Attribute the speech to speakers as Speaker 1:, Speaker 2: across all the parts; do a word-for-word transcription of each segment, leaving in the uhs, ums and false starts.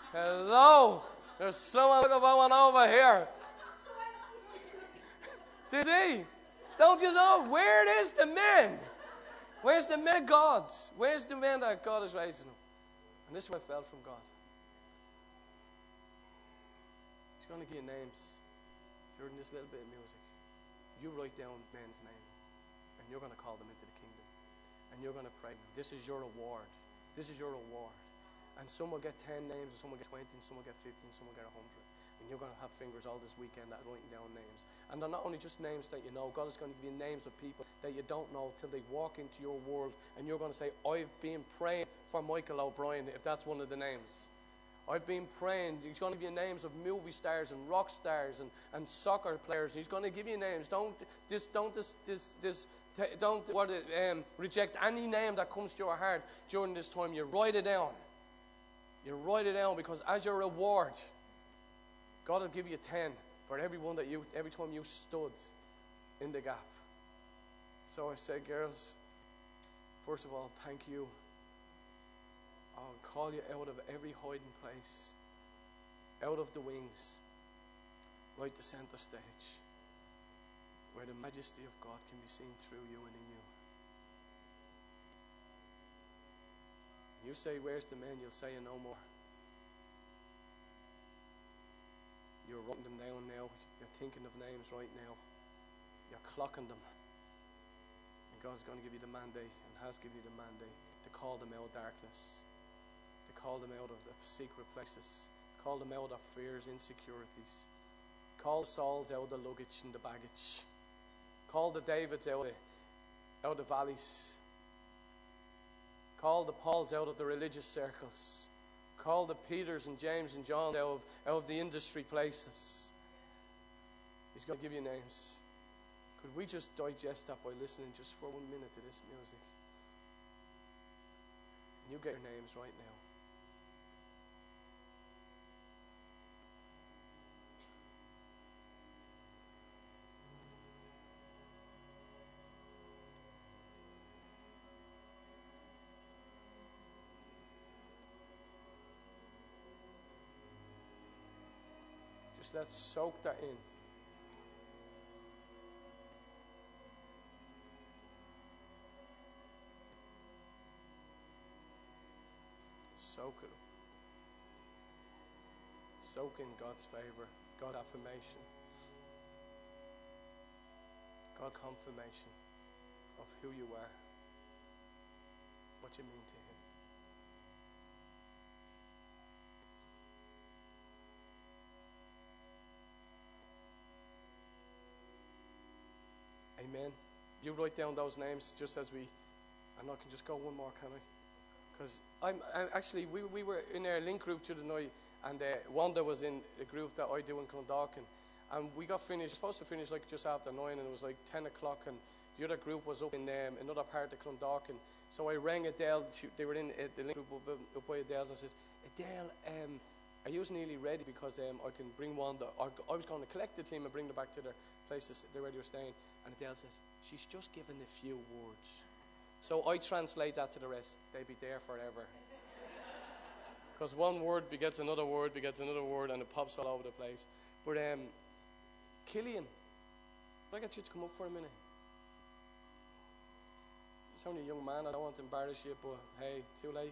Speaker 1: Hello. There's someone going over here. See? Don't you know? Where is the men? Where's the men of God? Where's the men that God is raising them? And this is what fell from God. He's going to give you names during this little bit of music. You write down men's name, and you're going to call them into the kingdom. And you're going to pray. This is your reward. This is your reward. And some will get ten names, and some will get twenty, and some will get fifty, and some will get a hundred. And you're going to have fingers all this weekend that are writing down names. And they're not only just names that you know. God is going to give you names of people that you don't know till they walk into your world. And you're going to say, I've been praying for Michael O'Brien, if that's one of the names. I've been praying. He's going to give you names of movie stars and rock stars and, and soccer players. He's going to give you names. Don't this, don't this, this, this, don't what, um, reject any name that comes to your heart during this time. You write it down. You write it down, because as your reward, God will give you ten for every one that you, every time you stood in the gap. So I say, girls, first of all, thank you. I'll call you out of every hiding place, out of the wings, right to center stage, where the majesty of God can be seen through you and in you. You say, where's the men? You'll say, no more. You're writing them down now. You're thinking of names right now. You're clocking them. And God's going to give you the mandate, and has given you the mandate, to call them out of darkness, to call them out of the secret places, call them out of fears, insecurities, call the Sauls out of the luggage and the baggage, call the Davids out of, out of the valleys, call the Pauls out of the religious circles, call the Peters and James and John out of, out of the industry places. He's going to give you names. Could we just digest that by listening just for one minute to this music? And you get your names right now. Just let's soak that in. Soak it. Soak in God's favor, God's affirmation, God's confirmation of who you are, what you mean to Him. Amen. You write down those names just as we, and I can just go one more, can I? Because I'm, I'm actually, we, we were in our link group the other night, and uh, Wanda was in the group that I do in Clondalkin, and we got finished, supposed to finish like just after nine, and it was like ten o'clock, and the other group was up in um, another part of Clondalkin. So I rang Adele, to, they were in uh, the link group up, up by Adele's, and I said, Adele, um, are you nearly ready? Because um, I can bring Wanda, I, I was going to collect the team and bring them back to their places, they're where they were staying. And Adele says, she's just given a few words. So I translate that to the rest. They be there forever. Because one word begets another word, begets another word, and it pops all over the place. But um, Killian, can I get you to come up for a minute? He's only a young man. I don't want to embarrass you, but hey, too late.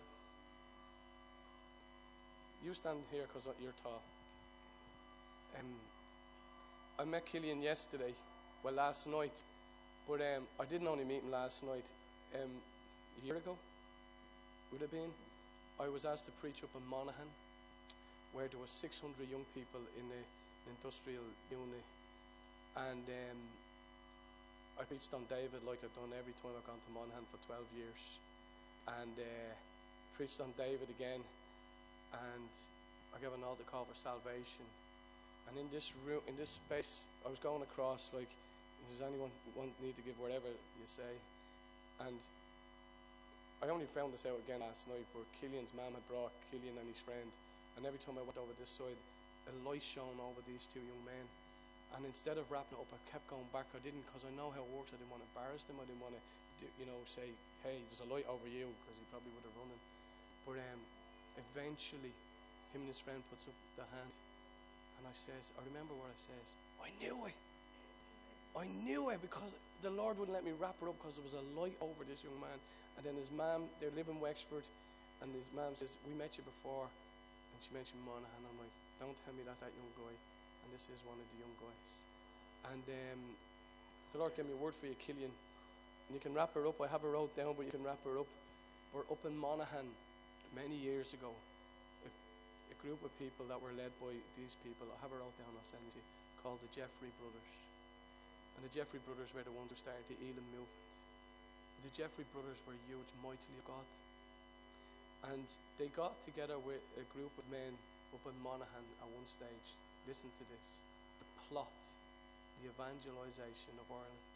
Speaker 1: You stand here because you're tall. Um, I met Killian yesterday. Well, last night, but um, I didn't only meet him last night. Um, a year ago, would have been, I was asked to preach up in Monaghan, where there were six hundred young people in the industrial unit, and um, I preached on David like I've done every time I've gone to Monaghan for twelve years, and uh, preached on David again, and I gave an altar call for salvation. And in this room, in this space, I was going across like, does anyone want need to give whatever you say? And I only found this out again last night, where Killian's mum had brought Killian and his friend, and every time I went over this side, a light shone over these two young men. And instead of wrapping it up, I kept going back. I didn't, because I know how it works. I didn't want to embarrass them. I didn't want to, you know, say, hey, there's a light over you, because he probably would have run it. But um, eventually, him and his friend puts up the hand, and I says, I remember what I says, I knew it. I knew it because the Lord wouldn't let me wrap her up because there was a light over this young man. And then his mom, they live in Wexford, and his mom says, we met you before. And she mentioned Monaghan. I'm like, don't tell me that's that young guy. And this is one of the young guys. And um, the Lord gave me a word for you, Killian. And you can wrap her up. I have her wrote down, but you can wrap her up. We're up in Monaghan many years ago. A, a group of people that were led by these people. I have her wrote down, I'll send you, called the Jeffrey Brothers. And the Jeffrey Brothers were the ones who started the Elim movement. The Jeffrey Brothers were huge, mightily of God. And they got together with a group of men up in Monaghan at one stage. Listen to this. The plot, the evangelization of Ireland.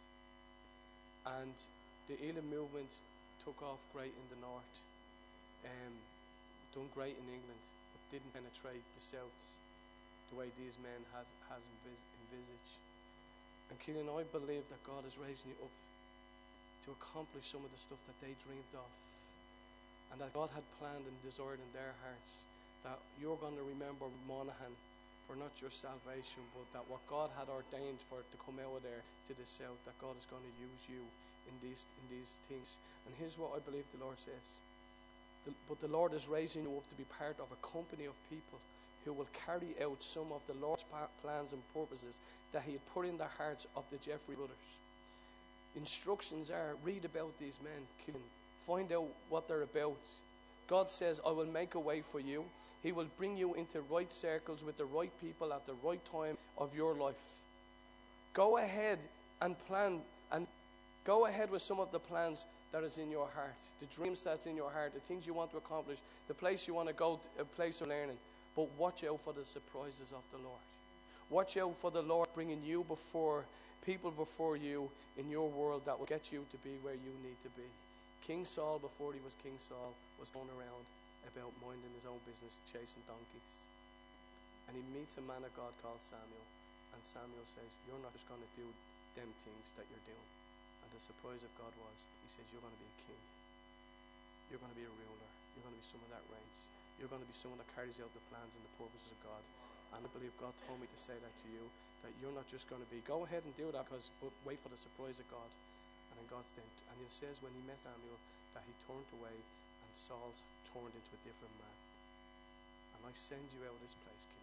Speaker 1: And the Elim movement took off great in the north. Um, done great in England, but didn't penetrate the south the way these men has, has envis- envisaged. And Keelan, I believe that God is raising you up to accomplish some of the stuff that they dreamed of, and that God had planned and desired in their hearts, that you're going to remember Monaghan for not your salvation, but that what God had ordained for it to come out of there to the south, that God is going to use you in these in these things. And here's what I believe the Lord says. The, but the Lord is raising you up to be part of a company of people who will carry out some of the Lord's plans and purposes that he had put in the hearts of the Jeffrey brothers. Instructions are, read about these men, kill them, find out what they're about. God says, I will make a way for you. He will bring you into right circles with the right people at the right time of your life. Go ahead and plan, and go ahead with some of the plans that is in your heart, the dreams that's in your heart, the things you want to accomplish, the place you want to go, to, a place of learning. But watch out for the surprises of the Lord. Watch out for the Lord bringing you before people before you in your world that will get you to be where you need to be. King Saul, before he was King Saul, was going around about minding his own business, chasing donkeys. And he meets a man of God called Samuel. And Samuel says, you're not just going to do them things that you're doing. And the surprise of God was, he says, you're going to be a king. You're going to be a ruler. You're going to be someone that reigns. You're going to be someone that carries out the plans and the purposes of God. And I believe God told me to say that to you, that you're not just going to be, go ahead and do that, because but wait for the surprise of God. And then God's then, and it says when he met Samuel that he turned away and Saul's turned into a different man. And I send you out of this place, King,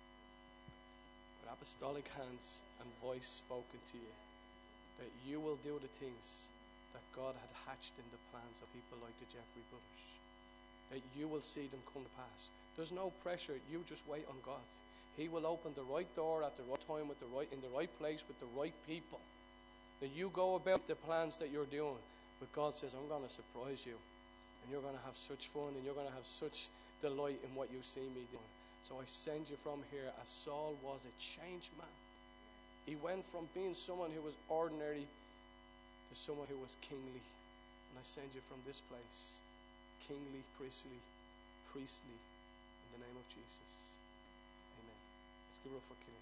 Speaker 1: with apostolic hands and voice spoken to you, that you will do the things that God had hatched in the plans of people like the Jeffrey brothers, that you will see them come to pass. There's no pressure. You just wait on God. He will open the right door at the right time, with the right in the right place with the right people. That you go about the plans that you're doing, but God says, I'm going to surprise you, and you're going to have such fun, and you're going to have such delight in what you see me doing. So I send you from here as Saul was a changed man. He went from being someone who was ordinary to someone who was kingly. And I send you from this place, kingly, priestly, priestly, in the name of Jesus. Amen. Let's give it up for Killian.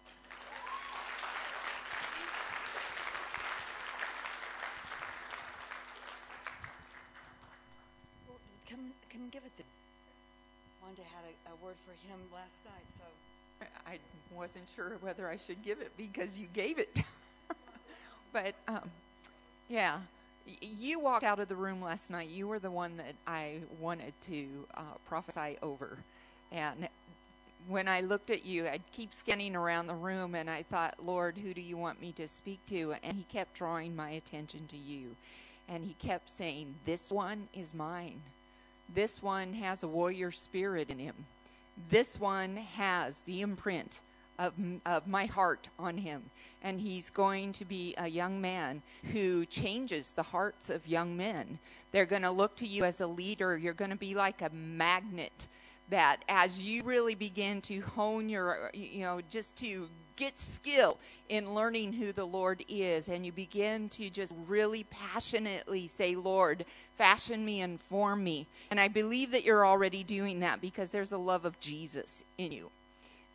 Speaker 2: Well, come, come give it the. Wanda had a, a word for him last night, so.
Speaker 3: I wasn't sure whether I should give it because you gave it. But, um, yeah, y- you walked out of the room last night. You were the one that I wanted to uh, prophesy over. And when I looked at you, I'd keep scanning around the room, and I thought, Lord, who do you want me to speak to? And he kept drawing my attention to you. And he kept saying, this one is mine. This one has a warrior spirit in him. This one has the imprint of, of my heart on him. And he's going to be a young man who changes the hearts of young men. They're going to look to you as a leader. You're going to be like a magnet that as you really begin to hone your, you know, just to get skill in learning who the Lord is, and you begin to just really passionately say, Lord, fashion me and form me. And I believe that you're already doing that because there's a love of Jesus in you.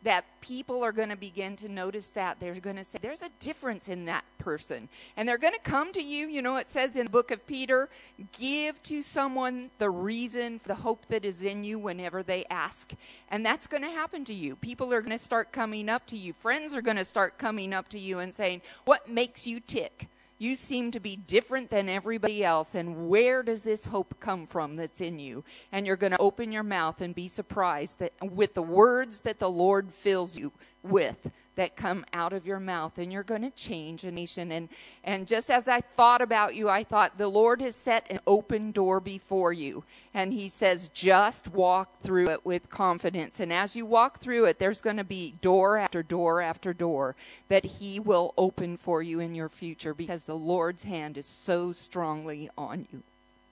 Speaker 3: that people are going to begin to notice that. They're going to say, there's a difference in that person. And they're going to come to you. You know, it says in the book of Peter, give to someone the reason, the hope that is in you whenever they ask. And that's going to happen to you. People are going to start coming up to you. Friends are going to start coming up to you and saying, what makes you tick? You seem to be different than everybody else, and where does this hope come from that's in you? And you're going to open your mouth and be surprised that with the words that the Lord fills you with that come out of your mouth, and you're going to change a nation. And, and just as I thought about you, I thought the Lord has set an open door before you, and he says, just walk through it with confidence. And as you walk through it, there's going to be door after door after door that he will open for you in your future, because the Lord's hand is so strongly on you.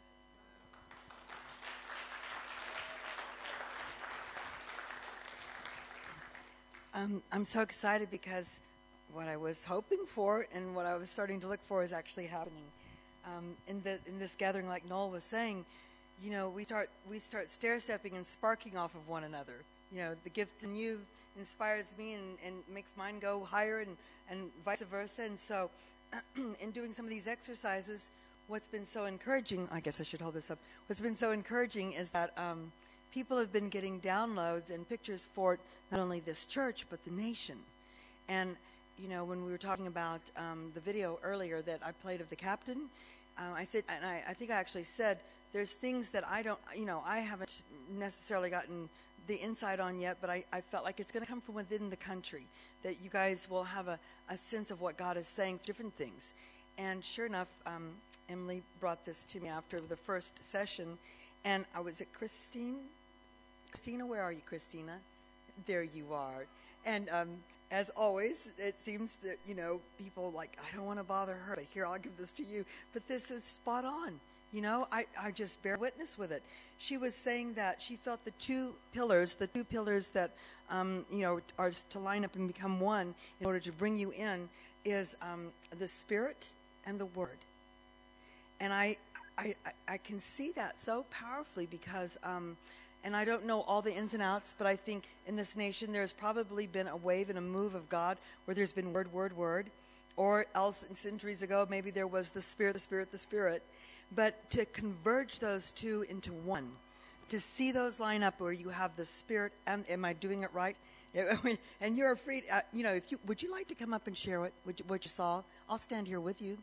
Speaker 2: Um, I'm so excited because what I was hoping for and what I was starting to look for is actually happening. Um, in the in this gathering, like Noel was saying, you know, we start we start stair-stepping and sparking off of one another. You know, the gift in you inspires me and, and makes mine go higher, and, and vice versa. And so in doing some of these exercises, what's been so encouraging, I guess I should hold this up, what's been so encouraging is that um, people have been getting downloads and pictures for not only this church, but the nation. And, you know, when we were talking about um, the video earlier that I played of the captain, uh, I said, and I, I think I actually said, there's things that I don't, you know, I haven't necessarily gotten the insight on yet, but I, I felt like it's going to come from within the country, that you guys will have a, a sense of what God is saying, different things. And sure enough, um, Emily brought this to me after the first session, and I was at Christine. Christina, where are you, Christina? There you are. And um, as always, it seems that, you know, people like, I don't want to bother her, but here, I'll give this to you. But this was spot on. You know, I, I just bear witness with it. She was saying that she felt the two pillars, the two pillars that, um, you know, are to line up and become one in order to bring you in, is um, the Spirit and the Word. And I, I, I can see that so powerfully because, um, and I don't know all the ins and outs, but I think in this nation there's probably been a wave and a move of God where there's been word, word, word, or else centuries ago maybe there was the Spirit, the Spirit, the Spirit. But to converge those two into one, to see those line up where you have the Spirit, and am I doing it right? And you're free, uh, you know, if you would you like to come up and share what, what, you, what you saw? I'll stand here with you.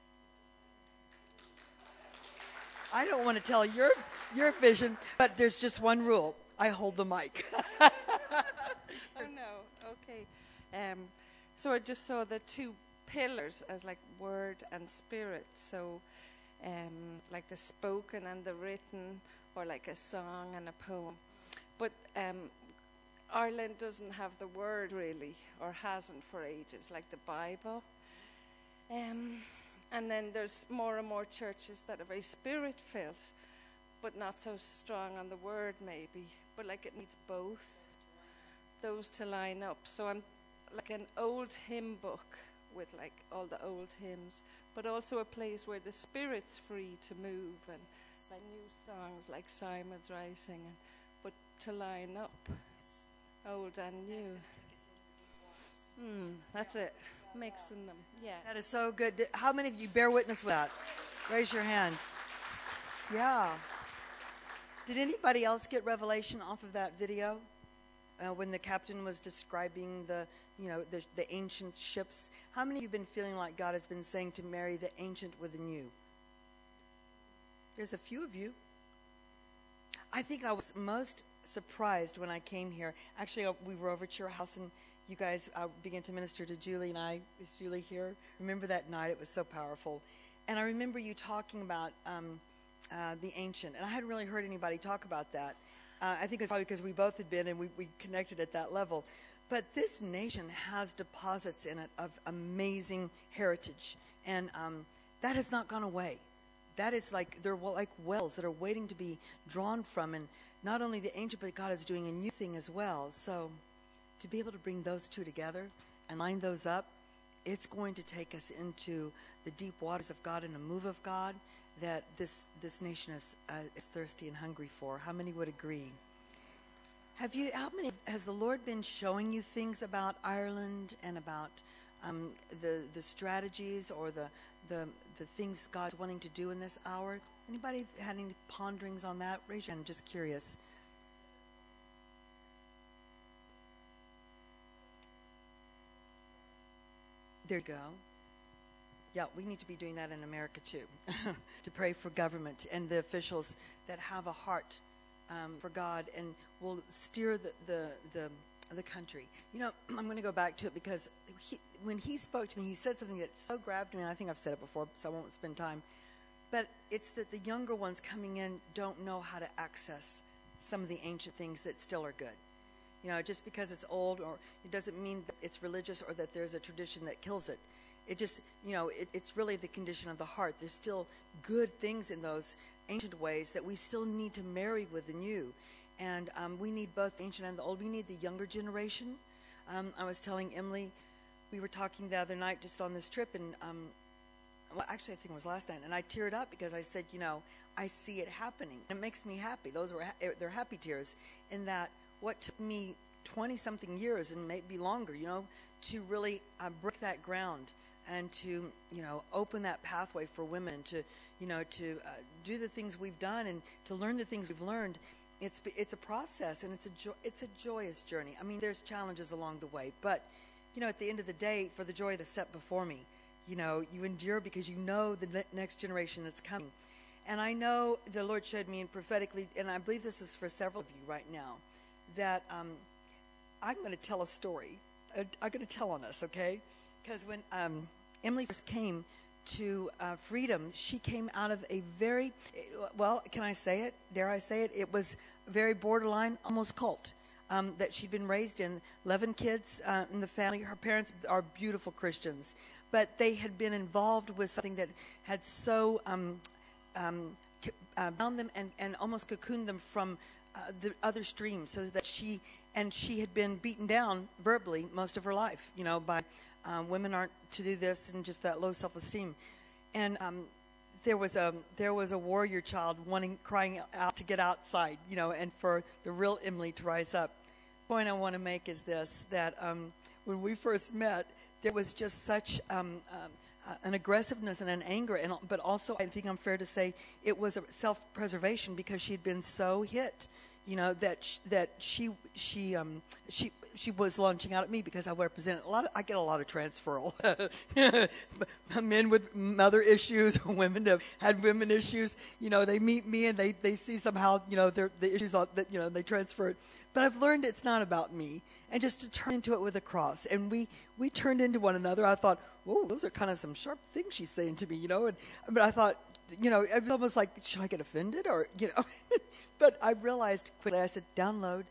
Speaker 2: I don't want to tell your your vision, but there's just one rule. I hold the mic.
Speaker 4: Oh, no. Okay. Um, so I just saw the two pillars as like word and spirit. So um, like the spoken and the written, or like a song and a poem. But um, Ireland doesn't have the word really, or hasn't for ages, like the Bible. Um, and then there's more and more churches that are very spirit-filled, but not so strong on the word maybe. But like it needs both, those to line up. So I'm like an old hymn book with like all the old hymns, but also a place where the Spirit's free to move, and like new songs like Simon's writing, and but to line up old and new. Hmm, that's it. Mixing them. Yeah.
Speaker 2: That is so good. How many of you bear witness with that? Raise your hand. Yeah. Did anybody else get revelation off of that video? Uh, when the captain was describing the, you know, the, the ancient ships. How many of you have been feeling like God has been saying to marry the ancient with the new? There's a few of you. I think I was most surprised when I came here. Actually, uh, we were over at your house, and you guys uh, began to minister to Julie and I. Is Julie here? Remember that night? It was so powerful. And I remember you talking about um, uh, the ancient, and I hadn't really heard anybody talk about that. Uh, I think it's probably because we both had been and we, we connected at that level. But this nation has deposits in it of amazing heritage. And um, that has not gone away. That is like, they're like wells that are waiting to be drawn from. And not only the ancient, but God is doing a new thing as well. So to be able to bring those two together and line those up, it's going to take us into the deep waters of God and a move of God that this this nation is uh, is thirsty and hungry for. How many would agree? Have you, how many, has the Lord been showing you things about Ireland and about um, the the strategies or the, the the things God's wanting to do in this hour? Anybody had any ponderings on that? Raise your hand. I'm just curious. There you go. Yeah, we need to be doing that in America too, to pray for government and the officials that have a heart um, for God and will steer the, the the the country. You know, I'm going to go back to it because he, when he spoke to me, he said something that so grabbed me, and I think I've said it before, so I won't spend time. But it's that the younger ones coming in don't know how to access some of the ancient things that still are good. You know, just because it's old, or it doesn't mean that it's religious or that there's a tradition that kills it. It just, you know, it, it's really the condition of the heart. There's still good things in those ancient ways that we still need to marry with the new. And um, we need both the ancient and the old. We need the younger generation. Um, I was telling Emily, we were talking the other night just on this trip, and, um, well, actually I think it was last night, and I teared up because I said, you know, I see it happening. It makes me happy. Those were, ha- they're happy tears in that what took me twenty-something years and maybe longer, you know, to really uh, break that ground and to, you know, open that pathway for women to, you know, to uh, do the things we've done and to learn the things we've learned. It's it's a process, and it's a jo- it's a joyous journey. I mean, there's challenges along the way, but, you know, at the end of the day, for the joy that's set before me, you know, you endure because you know the ne- next generation that's coming. And I know the Lord showed me, and prophetically, and I believe this is for several of you right now, that um, I'm going to tell a story. I, I'm going to tell on us, okay? Because when um, Emily first came to uh, Freedom, she came out of a very, well, can I say it? Dare I say it? It was very borderline, almost cult um, that she'd been raised in. eleven kids uh, in the family. Her parents are beautiful Christians, but they had been involved with something that had so um, um, uh, bound them and, and almost cocooned them from uh, the other streams, so that she, and she had been beaten down verbally most of her life, you know, by Uh, women aren't to do this, and just that low self-esteem. And um, there was a there was a warrior child wanting, crying out to get outside, you know, and for the real Emily to rise up. The point I want to make is this: that um, when we first met, there was just such um, um, uh, an aggressiveness and an anger, and but also, I think I'm fair to say, it was a self-preservation because she'd been so hit, you know, that sh- that she she um, she. She was launching out at me because I represent a lot of, I get a lot of transferal. Men with mother issues, women that had women issues, you know, they meet me and they, they see somehow, you know, their the issues on, that, you know, they transfer it. But I've learned it's not about me, and just to turn into it with a cross. And we, we turned into one another. I thought, whoa, those are kind of some sharp things she's saying to me, you know. And but I thought, you know, it was almost like, should I get offended or, you know? But I realized quickly, I said, download.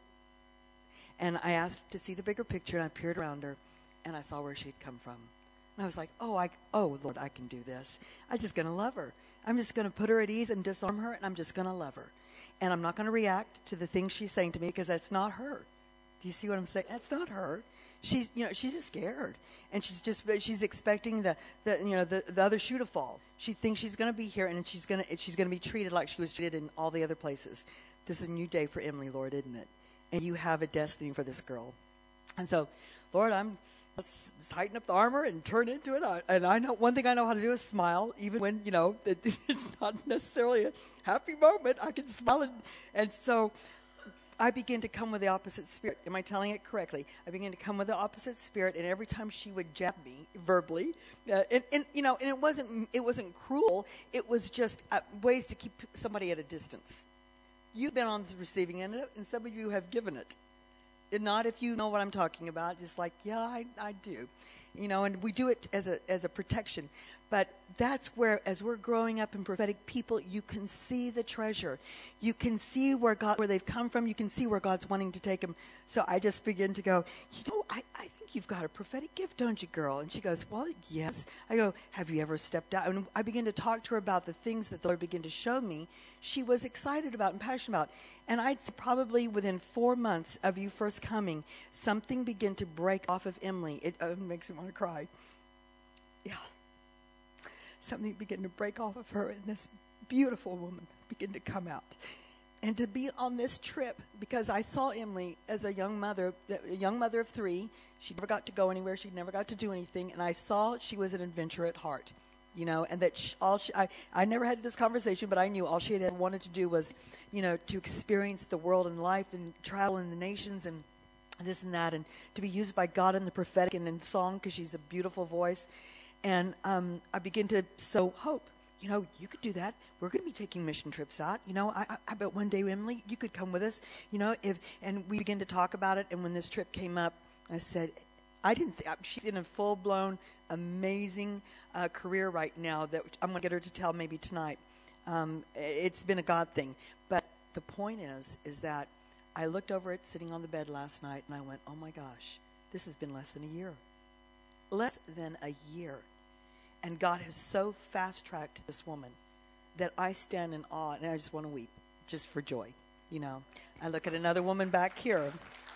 Speaker 2: And I asked to see the bigger picture, and I peered around her, and I saw where she'd come from. And I was like, oh, I, oh, Lord, I can do this. I'm just going to love her. I'm just going to put her at ease and disarm her, and I'm just going to love her. And I'm not going to react to the things she's saying to me because that's not her. Do you see what I'm saying? That's not her. She's, you know, she's just scared. And she's just, she's expecting the, the you know, the, the other shoe to fall. She thinks she's going to be here, and she's going to, she's going to be treated like she was treated in all the other places. This is a new day for Emily, Lord, isn't it? And you have a destiny for this girl. And so, Lord, I'm let's tighten up the armor and turn into it. I, and I know one thing I know how to do is smile, even when, you know, it, it's not necessarily a happy moment. I can smile. And, and so I begin to come with the opposite spirit. Am I telling it correctly? I begin to come with the opposite spirit, and every time she would jab me verbally, uh, and, and, you know, and it wasn't, it wasn't cruel. It was just uh, ways to keep somebody at a distance. You've been on the receiving end of it, and some of you have given it. And not if you know what I'm talking about, just like, yeah, I, I do. You know, and we do it as a as a protection. But that's where, as we're growing up in prophetic people, you can see the treasure. You can see where God, where they've come from. You can see where God's wanting to take them. So I just begin to go, you know, I, I think you've got a prophetic gift, don't you, girl? And she goes, well, yes. I go, have you ever stepped out? And I begin to talk to her about the things that the Lord began to show me she was excited about and passionate about. And I'd say probably within four months of you first coming, something began to break off of Emily. It uh, makes me want to cry. Yeah. Something began to break off of her, and this beautiful woman began to come out. and to be on this trip, because I saw Emily as a young mother, a young mother of three. She never got to go anywhere. She never got to do anything. And I saw she was an adventurer at heart, you know, and that she, all she, I, I never had this conversation, but I knew all she had ever wanted to do was, you know, to experience the world and life and travel in the nations and this and that, and to be used by God in the prophetic and in song, because she's a beautiful voice. And um, I begin to sow hope. You know, you could do that. We're going to be taking mission trips out. You know, I, I, I bet one day, Emily, you could come with us. You know, if and we began to talk about it. And when this trip came up, I said, I didn't think she's in a full-blown, amazing uh, career right now that I'm going to get her to tell maybe tonight. Um, it's been a God thing. But the point is, is that I looked over it sitting on the bed last night, and I went, oh, my gosh, this has been less than a year. Less than a year. And God has so fast-tracked this woman that I stand in awe, and I just want to weep, just for joy, you know. I look at another woman back here.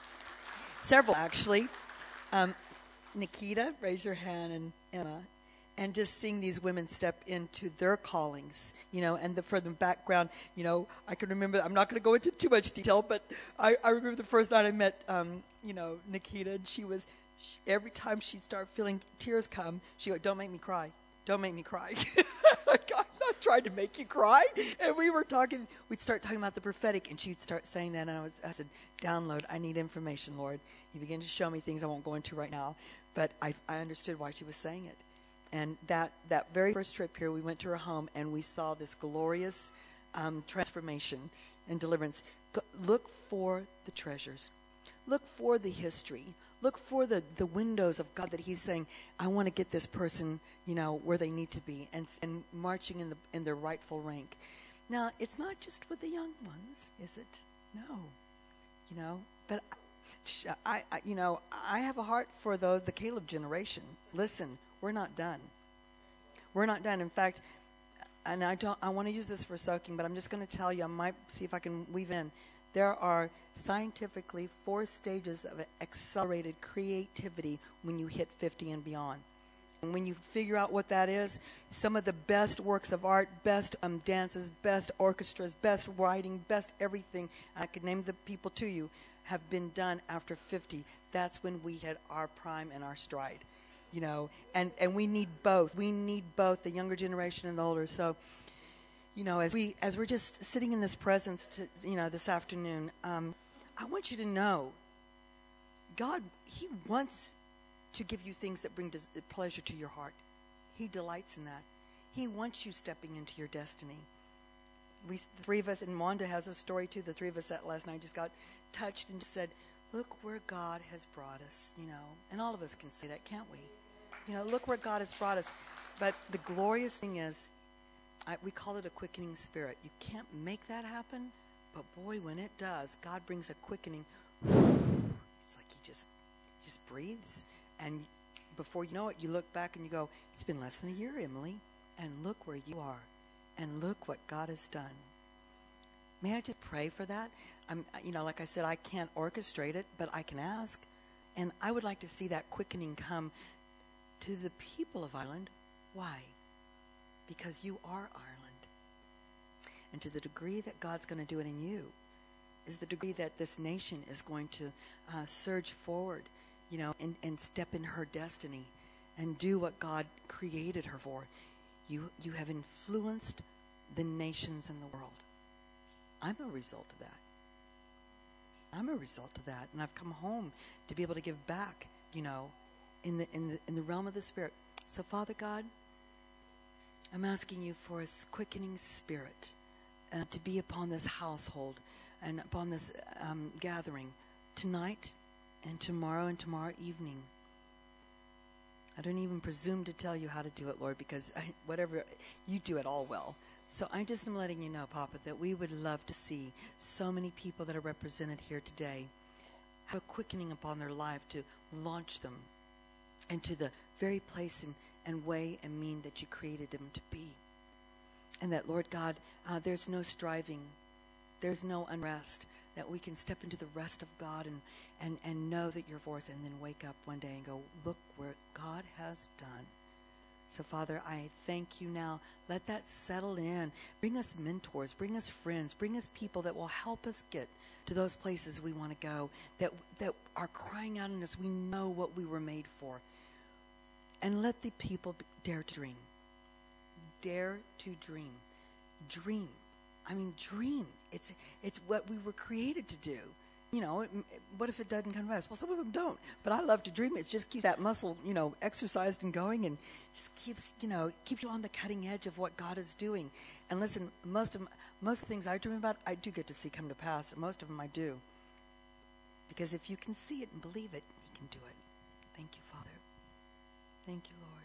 Speaker 2: Several, actually. Um, Nikita, raise your hand, and Emma. And just seeing these women step into their callings, you know, and the, for the background, you know, I can remember, I'm not going to go into too much detail, but I, I remember the first night I met, um, you know, Nikita, and she was, she, every time she'd start feeling tears come, she'd go, don't make me cry. Don't make me cry. I'm not trying to make you cry. And we were talking, we'd start talking about the prophetic, and she'd start saying that, and I, was, I said, download, I need information, Lord. He began to show me things I won't go into right now, but I, I understood why she was saying it. And that, that very first trip here, we went to her home, and we saw this glorious um, transformation and deliverance. Go, look for the treasures. Look for the history. Look for the, the windows of God that he's saying, I want to get this person, you know, where they need to be, and, and marching in the in their rightful rank. Now, it's not just with the young ones, is it? No. You know, but I, I you know, I have a heart for those, the Caleb generation. Listen, we're not done. We're not done. In fact, and I don't, I want to use this for soaking, but I'm just going to tell you, I might see if I can weave in. There are scientifically four stages of accelerated creativity when you hit fifty and beyond. And when you figure out what that is, some of the best works of art, best um, dances, best orchestras, best writing, best everything, I could name the people to you, have been done after fifty. That's when we hit our prime and our stride. You know, and, and we need both. We need both, the younger generation and the older. So, you know, as we as we're just sitting in this presence, to, you know, this afternoon, um, I want you to know, God, he wants to give you things that bring des- pleasure to your heart. He delights in that. He wants you stepping into your destiny. We, the three of us, and Wanda has a story too. The three of us that last night just got touched and said, look where God has brought us, you know. And all of us can say that, can't we? You know, look where God has brought us. But the glorious thing is, I, we call it a quickening spirit. You can't make that happen, but boy, when it does, God brings a quickening. It's like he just, he just breathes. And before you know it, you look back and you go, it's been less than a year, Emily, and look where you are, and look what God has done. May I just pray for that? I'm, you know, like I said, I can't orchestrate it, but I can ask. And I would like to see that quickening come to the people of Ireland. Why? Because you are Ireland. And to the degree that God's going to do it in you is the degree that this nation is going to uh, surge forward, you know, and, and step in her destiny and do what God created her for. You, you have influenced the nations in the world. I'm a result of that. I'm a result of that. And I've come home to be able to give back, you know, in the in the in the realm of the Spirit. So, Father God, I'm asking you for a quickening spirit uh, to be upon this household and upon this um, gathering tonight and tomorrow and tomorrow evening. I don't even presume to tell you how to do it, Lord, because I, whatever, you do it all well. So I just am letting you know, Papa, that we would love to see so many people that are represented here today have a quickening upon their life to launch them into the very place and, and way and mean that you created them to be. And that, Lord God, uh, there's no striving, there's no unrest, that we can step into the rest of God and, and, and know that your voice, and then wake up one day and go, look where God has done. So, Father, I thank you now. Let that settle in. Bring us mentors, bring us friends, bring us people that will help us get to those places we want to go, that, that are crying out in us. We know what we were made for. And let the people dare to dream. Dare to dream. Dream. I mean, dream. It's, it's what we were created to do. You know, it, what if it doesn't come to pass? Well, some of them don't. But I love to dream. It just keeps that muscle, you know, exercised and going, and just keeps, you know, keeps you on the cutting edge of what God is doing. And listen, most of most of the things I dream about, I do get to see come to pass. Most of them I do. Because if you can see it and believe it, He can do it. Thank you, Father. Thank you, Lord.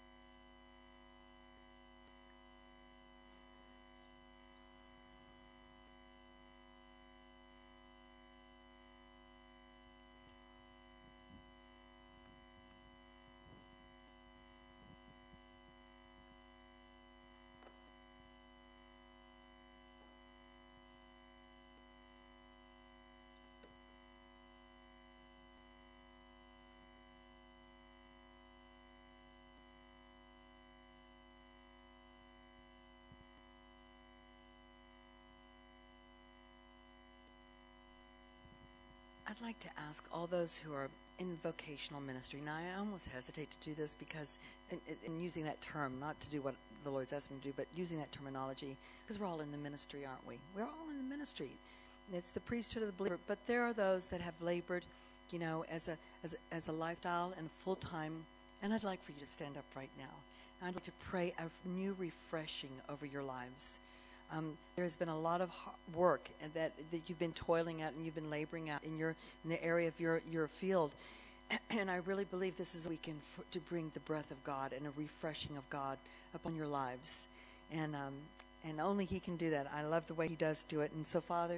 Speaker 2: I'd like to ask all those who are in vocational ministry. Now, I almost hesitate to do this because, in, in using that term, not to do what the Lord's asked me to do, but using that terminology, because we're all in the ministry, aren't we? We're all in the ministry. It's the priesthood of the believer. But there are those that have labored, you know, as a as a, as a lifestyle and full time. And I'd like for you to stand up right now. I'd like to pray a new refreshing over your lives. Um, there's been a lot of work that, that you've been toiling at and you've been laboring at in your in the area of your, your field. And I really believe this is a weekend for, to bring the breath of God and a refreshing of God upon your lives. And um, and only He can do that. I love the way He does do it. And so, Father,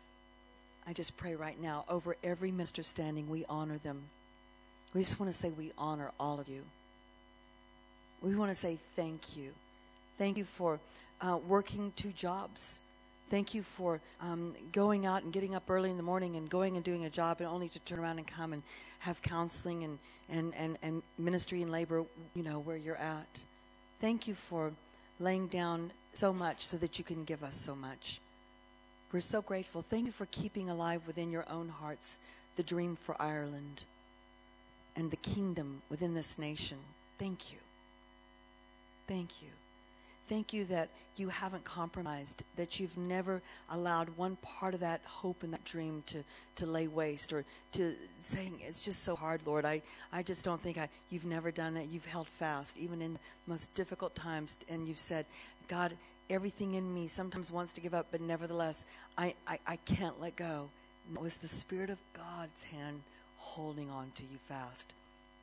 Speaker 2: I just pray right now over every minister standing, we honor them. We just want to say we honor all of you. We want to say thank you. Thank you for uh, working two jobs. Thank you for um, going out and getting up early in the morning and going and doing a job and only to turn around and come and have counseling and, and, and, and ministry and labor, you know, where you're at. Thank you for laying down so much so that you can give us so much. We're so grateful. Thank you for keeping alive within your own hearts the dream for Ireland and the kingdom within this nation. Thank you. Thank you. Thank you that you haven't compromised, that you've never allowed one part of that hope and that dream to, to lay waste or to saying, it's just so hard, Lord. I, I just don't think I, you've never done that. You've held fast, even in the most difficult times, and you've said, God, everything in me sometimes wants to give up, but nevertheless, I, I, I can't let go. And it was the Spirit of God's hand holding on to you fast.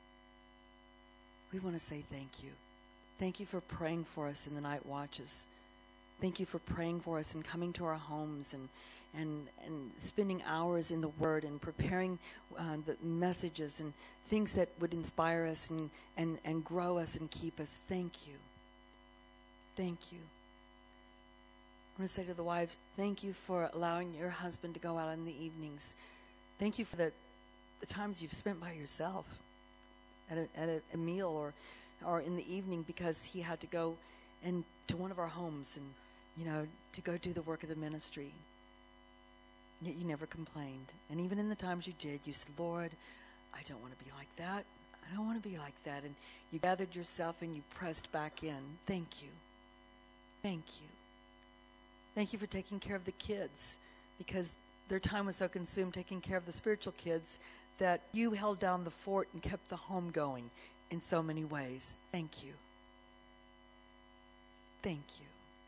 Speaker 2: We want to say thank you. Thank you for praying for us in the night watches. Thank you for praying for us and coming to our homes and and, and spending hours in the Word and preparing uh, the messages and things that would inspire us and, and, and grow us and keep us. Thank you. Thank you. I want to say to the wives, thank you for allowing your husband to go out in the evenings. Thank you for the, the times you've spent by yourself at a, at a, a meal or or in the evening because he had to go and to one of our homes and, you know, to go do the work of the ministry. Yet you never complained. And even in the times you did, you said, Lord, I don't want to be like that. I don't want to be like that. And you gathered yourself and you pressed back in. Thank you. Thank you. Thank you for taking care of the kids, because their time was so consumed taking care of the spiritual kids that you held down the fort and kept the home going in so many ways. Thank you. Thank you.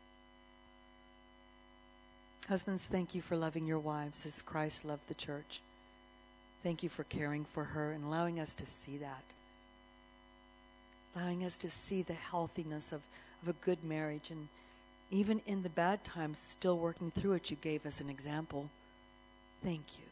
Speaker 2: Husbands, thank you for loving your wives as Christ loved the church. Thank you for caring for her and allowing us to see that. Allowing us to see the healthiness of, of a good marriage. And even in the bad times, still working through it, you gave us an example. Thank you.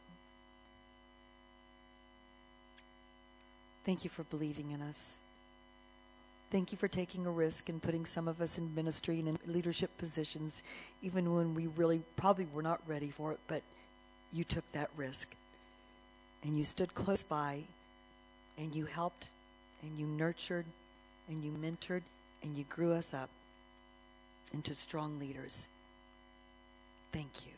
Speaker 2: Thank you for believing in us. Thank you for taking a risk and putting some of us in ministry and in leadership positions, even when we really probably were not ready for it, but you took that risk. And you stood close by, and you helped, and you nurtured, and you mentored and you grew us up into strong leaders. Thank you.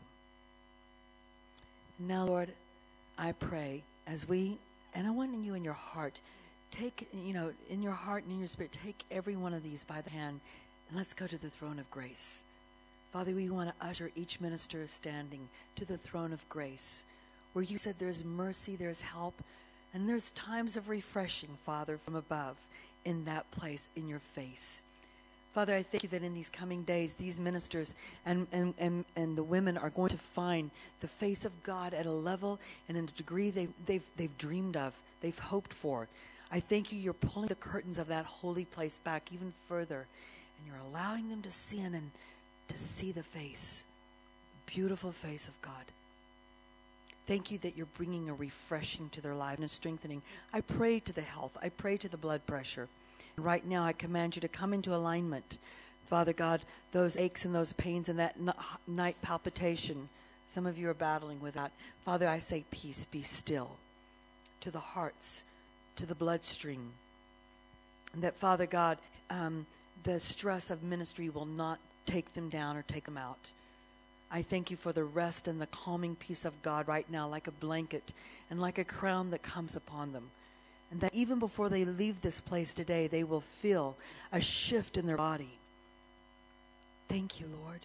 Speaker 2: Now, Lord, I pray as we, and I want you in your heart, take, you know, in your heart and in your spirit, take every one of these by the hand and let's go to the throne of grace. Father, we want to usher each minister standing to the throne of grace, where you said there's mercy, there's help, and there's times of refreshing, Father, from above in that place, in your face. Father, I thank you that in these coming days, these ministers and, and, and, and the women are going to find the face of God at a level and in a degree they, they've, they've dreamed of, they've hoped for. I thank you, you're pulling the curtains of that holy place back even further, and you're allowing them to see in and to see the face, beautiful face of God. Thank you that you're bringing a refreshing to their life and a strengthening. I pray to the health. I pray to the blood pressure. And right now, I command you to come into alignment. Father God, those aches and those pains and that n- night palpitation, some of you are battling with that. Father, I say peace, be still to the hearts, to the bloodstream. And that, Father God, um, the stress of ministry will not take them down or take them out. I thank you for the rest and the calming peace of God right now, like a blanket and like a crown that comes upon them. And that even before they leave this place today, they will feel a shift in their body. Thank you, Lord.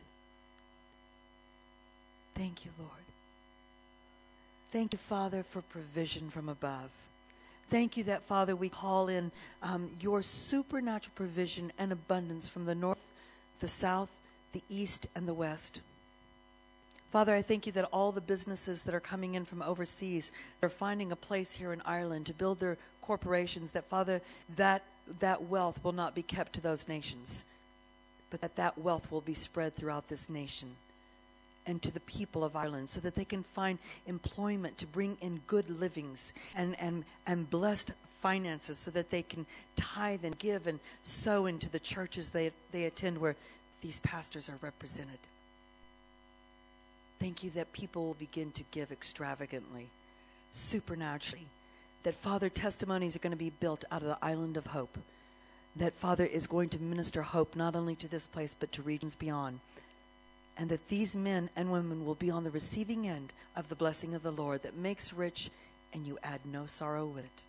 Speaker 2: Thank you, Lord. Thank you, Father, for provision from above. Thank you that, Father, we call in um, your supernatural provision and abundance from the north, the south, the east, and the west. Father, I thank you that all the businesses that are coming in from overseas are finding a place here in Ireland to build their corporations, that, Father, that, that wealth will not be kept to those nations, but that that wealth will be spread throughout this nation and to the people of Ireland so that they can find employment to bring in good livings and, and, and blessed finances so that they can tithe and give and sow into the churches they, they attend where these pastors are represented. Thank you that people will begin to give extravagantly, supernaturally. That, Father, testimonies are going to be built out of the island of hope. That, Father, is going to minister hope not only to this place but to regions beyond. And that these men and women will be on the receiving end of the blessing of the Lord that makes rich and you add no sorrow with it.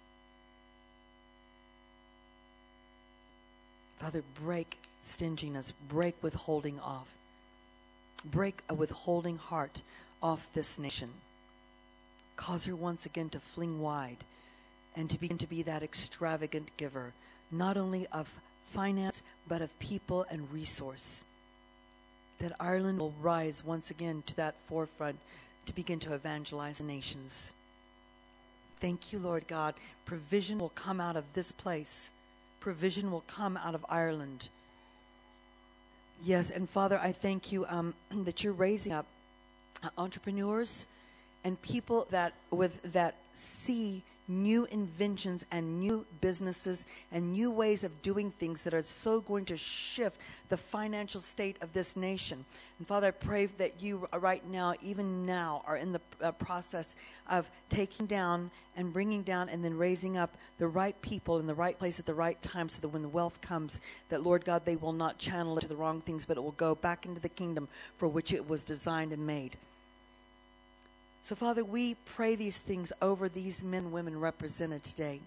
Speaker 2: Father, break stinginess, break withholding off. Break a withholding heart off this nation. Cause her once again to fling wide and to begin to be that extravagant giver, not only of finance, but of people and resource. That Ireland will rise once again to that forefront to begin to evangelize the nations. Thank you, Lord God. Provision will come out of this place. Provision will come out of Ireland. Yes, and Father, I thank you um, that you're raising up uh, entrepreneurs and people that with that see new inventions and new businesses and new ways of doing things that are so going to shift the financial state of this nation. And Father, I pray that you right now, even now, are in the uh, process of taking down and bringing down and then raising up the right people in the right place at the right time so that when the wealth comes, that, Lord God, they will not channel it to the wrong things, but it will go back into the kingdom for which it was designed and made. So, Father, we pray these things over these men and women represented today.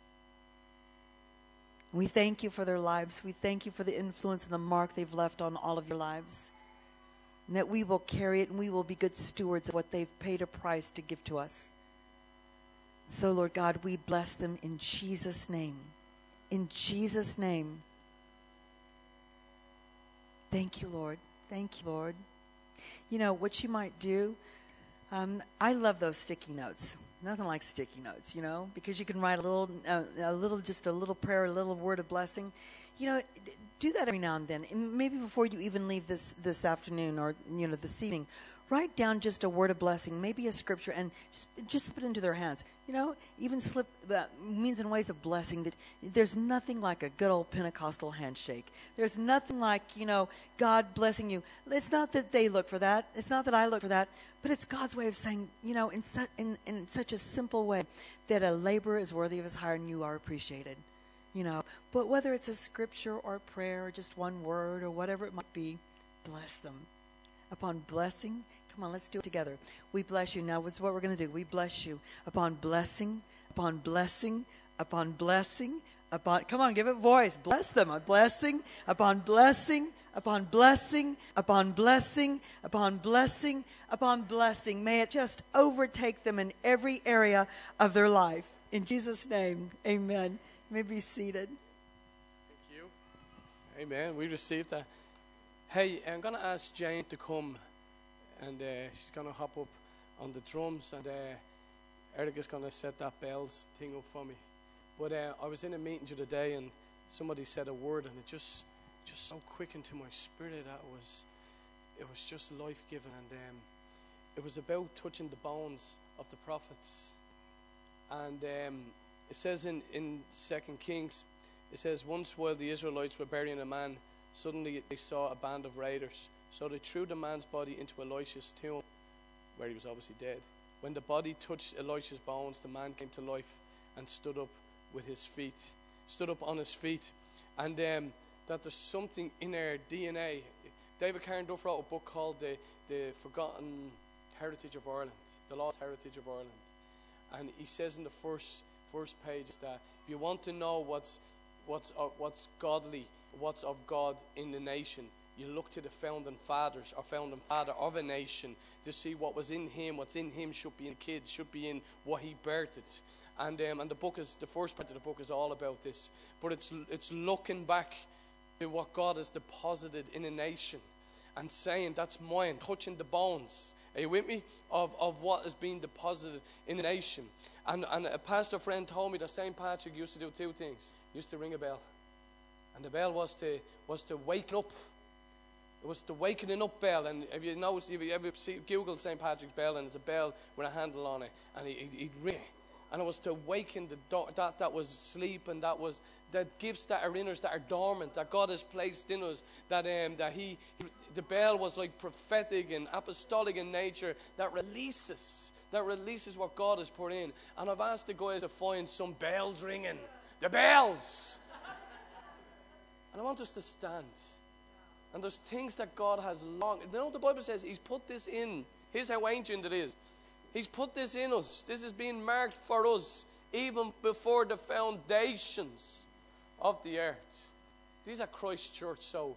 Speaker 2: We thank you for their lives. We thank you for the influence and the mark they've left on all of your lives. And that we will carry it and we will be good stewards of what they've paid a price to give to us. So, Lord God, we bless them in Jesus' name. In Jesus' name. Thank you, Lord. Thank you, Lord. You know, what you might do, um, I love those sticky notes. Nothing like sticky notes, you know, because you can write a little, uh, a little, just a little prayer, a little word of blessing. You know, do that every now and then. And maybe before you even leave this this afternoon or, you know, this evening, write down just a word of blessing, maybe a scripture, and just, just slip it into their hands. You know, even slip the means and ways of blessing. That there's nothing like a good old Pentecostal handshake. There's nothing like, you know, God blessing you. It's not that they look for that. It's not that I look for that. But it's God's way of saying, you know, in, su- in, in such a simple way that a laborer is worthy of his hire and you are appreciated. you know. But whether it's a scripture or prayer or just one word or whatever it might be, bless them. Upon blessing, come on, let's do it together. We bless you. Now, what's what we're going to do? We bless you. Upon blessing, upon blessing, upon blessing, upon, come on, give it voice. Bless them. A blessing, upon blessing, upon blessing, upon blessing, upon blessing, upon blessing. May it just overtake them in every area of their life. In Jesus' name, amen. You may be seated.
Speaker 1: Thank you. Amen. We received that. Hey, I'm going to ask Jane to come, and uh, she's going to hop up on the drums, and uh, Eric is going to set that bells thing up for me. But uh, I was in a meeting the other day, and somebody said a word, and it just just so quickened to my spirit that it was, it was just life-giving, and um, it was about touching the bones of the prophets. And um, it says in, in Second Kings, it says, once while the Israelites were burying a man, suddenly they saw a band of raiders. So they threw the man's body into Elisha's tomb, where he was obviously dead. When the body touched Elisha's bones, the man came to life and stood up with his feet, stood up on his feet. And um, that there's something in our D N A. David Karen Duff wrote a book called The, the Forgotten Heritage of Ireland, The Lost Heritage of Ireland. And he says in the first first page that if you want to know what's what's uh, what's godly, what's of God in the nation, you look to the founding fathers or founding father of a nation to see what was in him. What's in him should be in kids, should be in what he birthed. And um, and the book is the first part of the book is all about this. But it's it's looking back to what God has deposited in a nation and saying that's mine, touching the bones. Are you with me? Of of what has been deposited in a nation. And and a pastor friend told me that Saint Patrick used to do two things. He used to ring a bell. And the bell was to was to wake up. It was the wakening up bell. And if you notice, if you ever see, Google Saint Patrick's bell, and there's a bell with a handle on it, and he, he'd ring. And it was to awaken the do- that that was asleep, and that was the gifts that are in us, that are dormant, that God has placed in us. That um that he, he the bell was like prophetic and apostolic in nature, that releases that releases what God has put in. And I've asked the guys to find some bells ringing, the bells. And I want us to stand. And there's things that God has long. You know what the Bible says? He's put this in. Here's how ancient it is. He's put this in us. This is being marked for us even before the foundations of the earth. These are Christ Church, so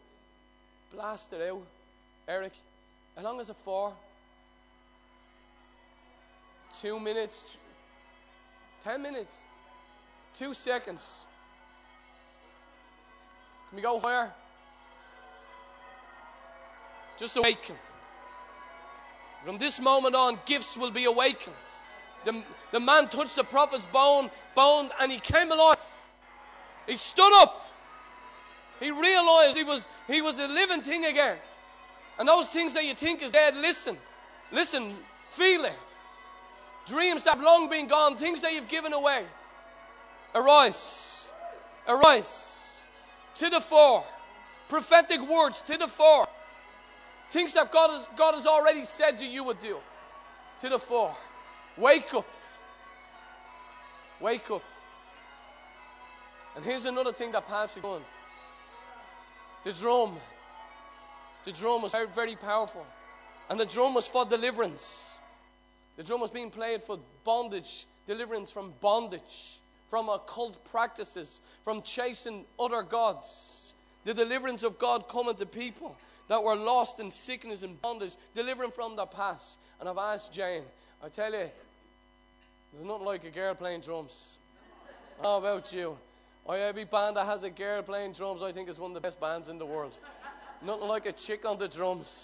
Speaker 1: blast it out, Eric. How long is it for? Two minutes, ten minutes, two seconds. Can we go higher? Just awaken. From this moment on, gifts will be awakened. The, the man touched the prophet's bone, bone, and he came alive. He stood up. He realized he was he was a living thing again. And those things that you think is dead, listen. Listen, feel it. Dreams that have long been gone, things that you've given away. Arise. Arise. To the fore. Prophetic words to the fore. Things that God has, God has already said to you would do. To the fore. Wake up. Wake up. And here's another thing that Patrick done. The drum. The drum was very, very powerful. And the drum was for deliverance. The drum was being played for bondage. Deliverance from bondage. From occult practices. From chasing other gods. The deliverance of God coming to people that were lost in sickness and bondage, delivering from their past. And I've asked Jane, I tell you, there's nothing like a girl playing drums. How about you? I, every band that has a girl playing drums, I think is one of the best bands in the world. Nothing like a chick on the drums.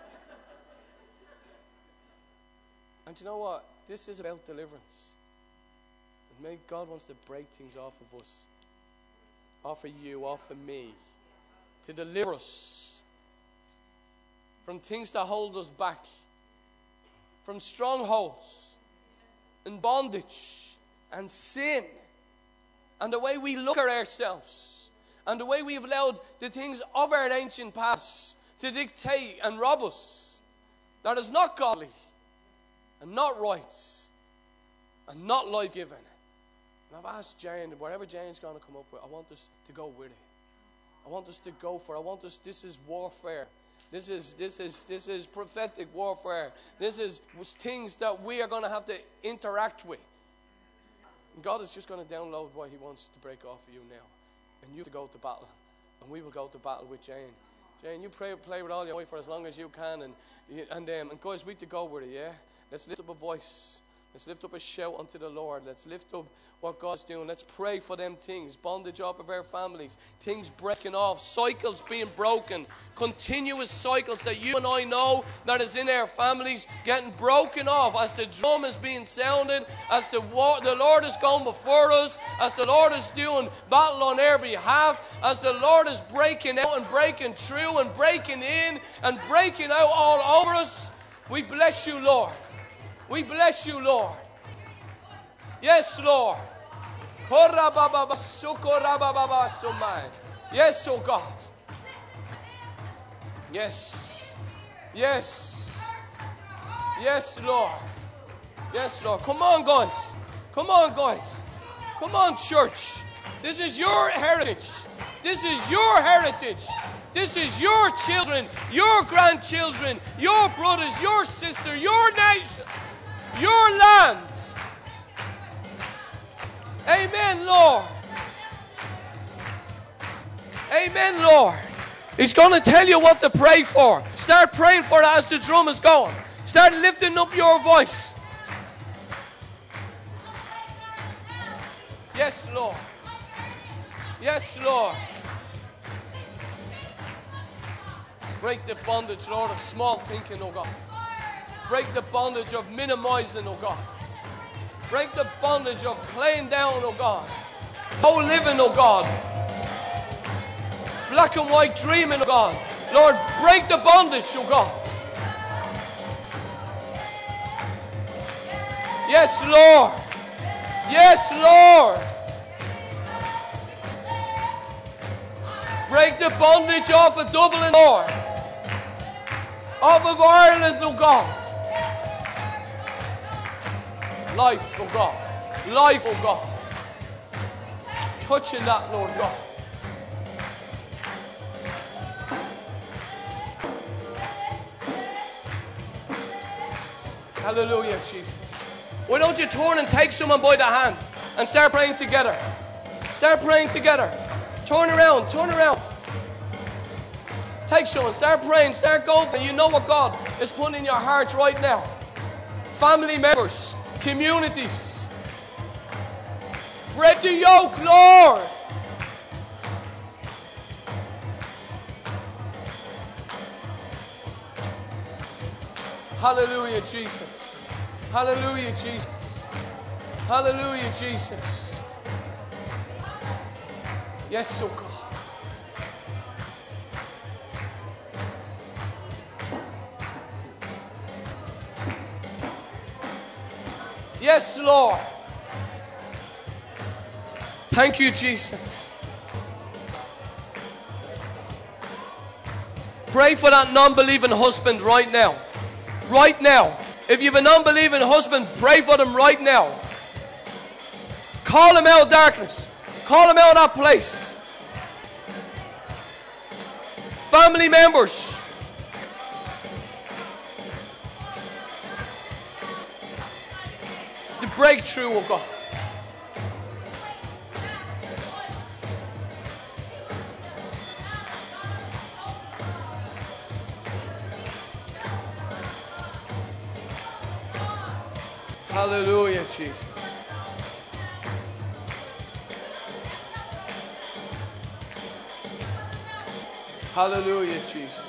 Speaker 1: And you know what? This is about deliverance. And maybe God wants to break things off of us, off of you, off of me, to deliver us from things that hold us back, from strongholds and bondage and sin, and the way we look at ourselves, and the way we've allowed the things of our ancient past to dictate and rob us. That is not godly, and not right, and not life-giving. And I've asked Jane, wherever Jane's going to come up with, I want us to go with it. I want us to go for it. I want us, this is warfare. This is, this is, this is prophetic warfare. This is things that we are going to have to interact with. And God is just going to download what he wants to break off of you now. And you have to go to battle. And we will go to battle with Jane. Jane, you pray, play with all your might for as long as you can. And, and, um, and guys, we have to go with it, yeah? Let's lift up a voice. Let's lift up a shout unto the Lord. Let's lift up what God's doing. Let's pray for them things. Bondage off of our families. Things breaking off. Cycles being broken. Continuous cycles that you and I know that is in our families getting broken off. As the drum is being sounded. As the, war, the Lord is going before us. As the Lord is doing battle on our behalf. As the Lord is breaking out and breaking through and breaking in and breaking out all over us. We bless you, Lord. We bless you, Lord. Yes, Lord. Yes, oh God. Yes. Yes. Yes, Lord. Yes, Lord. Come on, guys. Come on, guys. Come on, church. This is your heritage. This is your heritage. This is your children, your grandchildren, your brothers, your sister, your nation. Your land. Amen, Lord. Amen, Lord. He's going to tell you what to pray for. Start praying for it as the drum is going. Start lifting up your voice. Yes, Lord. Yes, Lord. Break the bondage, Lord, of small thinking, oh God. Break the bondage of minimizing, oh God. Break the bondage of playing down, oh God. Oh, living, oh God. Black and white dreaming, oh God. Lord, break the bondage, oh God. Yes, Lord. Yes, Lord. Break the bondage off of Dublin, Lord. Off of Ireland, oh God. Life, oh God. Life, oh God. Touching that, Lord God. Hallelujah, Jesus. Why don't you turn and take someone by the hand and start praying together? Start praying together. Turn around, turn around. Take someone, start praying, start going. And you know what God is putting in your heart right now. Family members, communities. Break the yoke, Lord. Hallelujah, Jesus. Hallelujah, Jesus. Hallelujah, Jesus. Yes, oh God. Yes, Lord. Thank you, Jesus. Pray for that non-believing husband right now. Right now. If you have a non-believing husband, pray for them right now. Call him out of darkness. Call him out of that place. Family members. The breakthrough of God. Hallelujah, Jesus. Hallelujah, Jesus.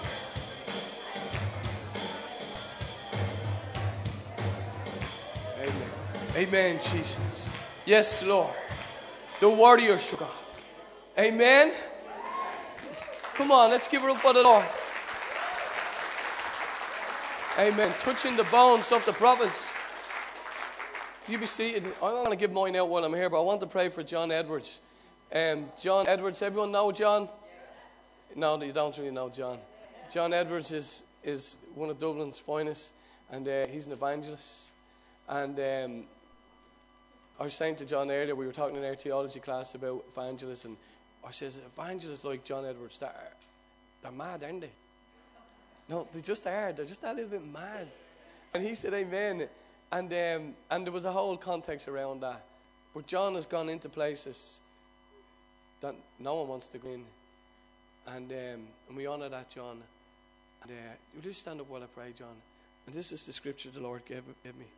Speaker 1: Amen. Amen, Jesus. Yes, Lord. The warriors of God. Amen. Come on, let's give it up for the Lord. Amen. Touching the bones of the prophets. You be seated. I'm not going to give mine out while I'm here, but I want to pray for John Edwards. Um, John Edwards, everyone know John? No, you don't really know John. John Edwards is, is one of Dublin's finest, and uh, he's an evangelist. And um, I was saying to John earlier, we were talking in our theology class about evangelists, and I says, evangelists like John Edwards, they're, they're mad, aren't they? No, they just are. They're just a little bit mad. And he said, amen. And um, and there was a whole context around that. But John has gone into places that no one wants to go in. And um, and we honour that, John. And uh, you do stand up while I pray, John. And this is the scripture the Lord gave, gave me.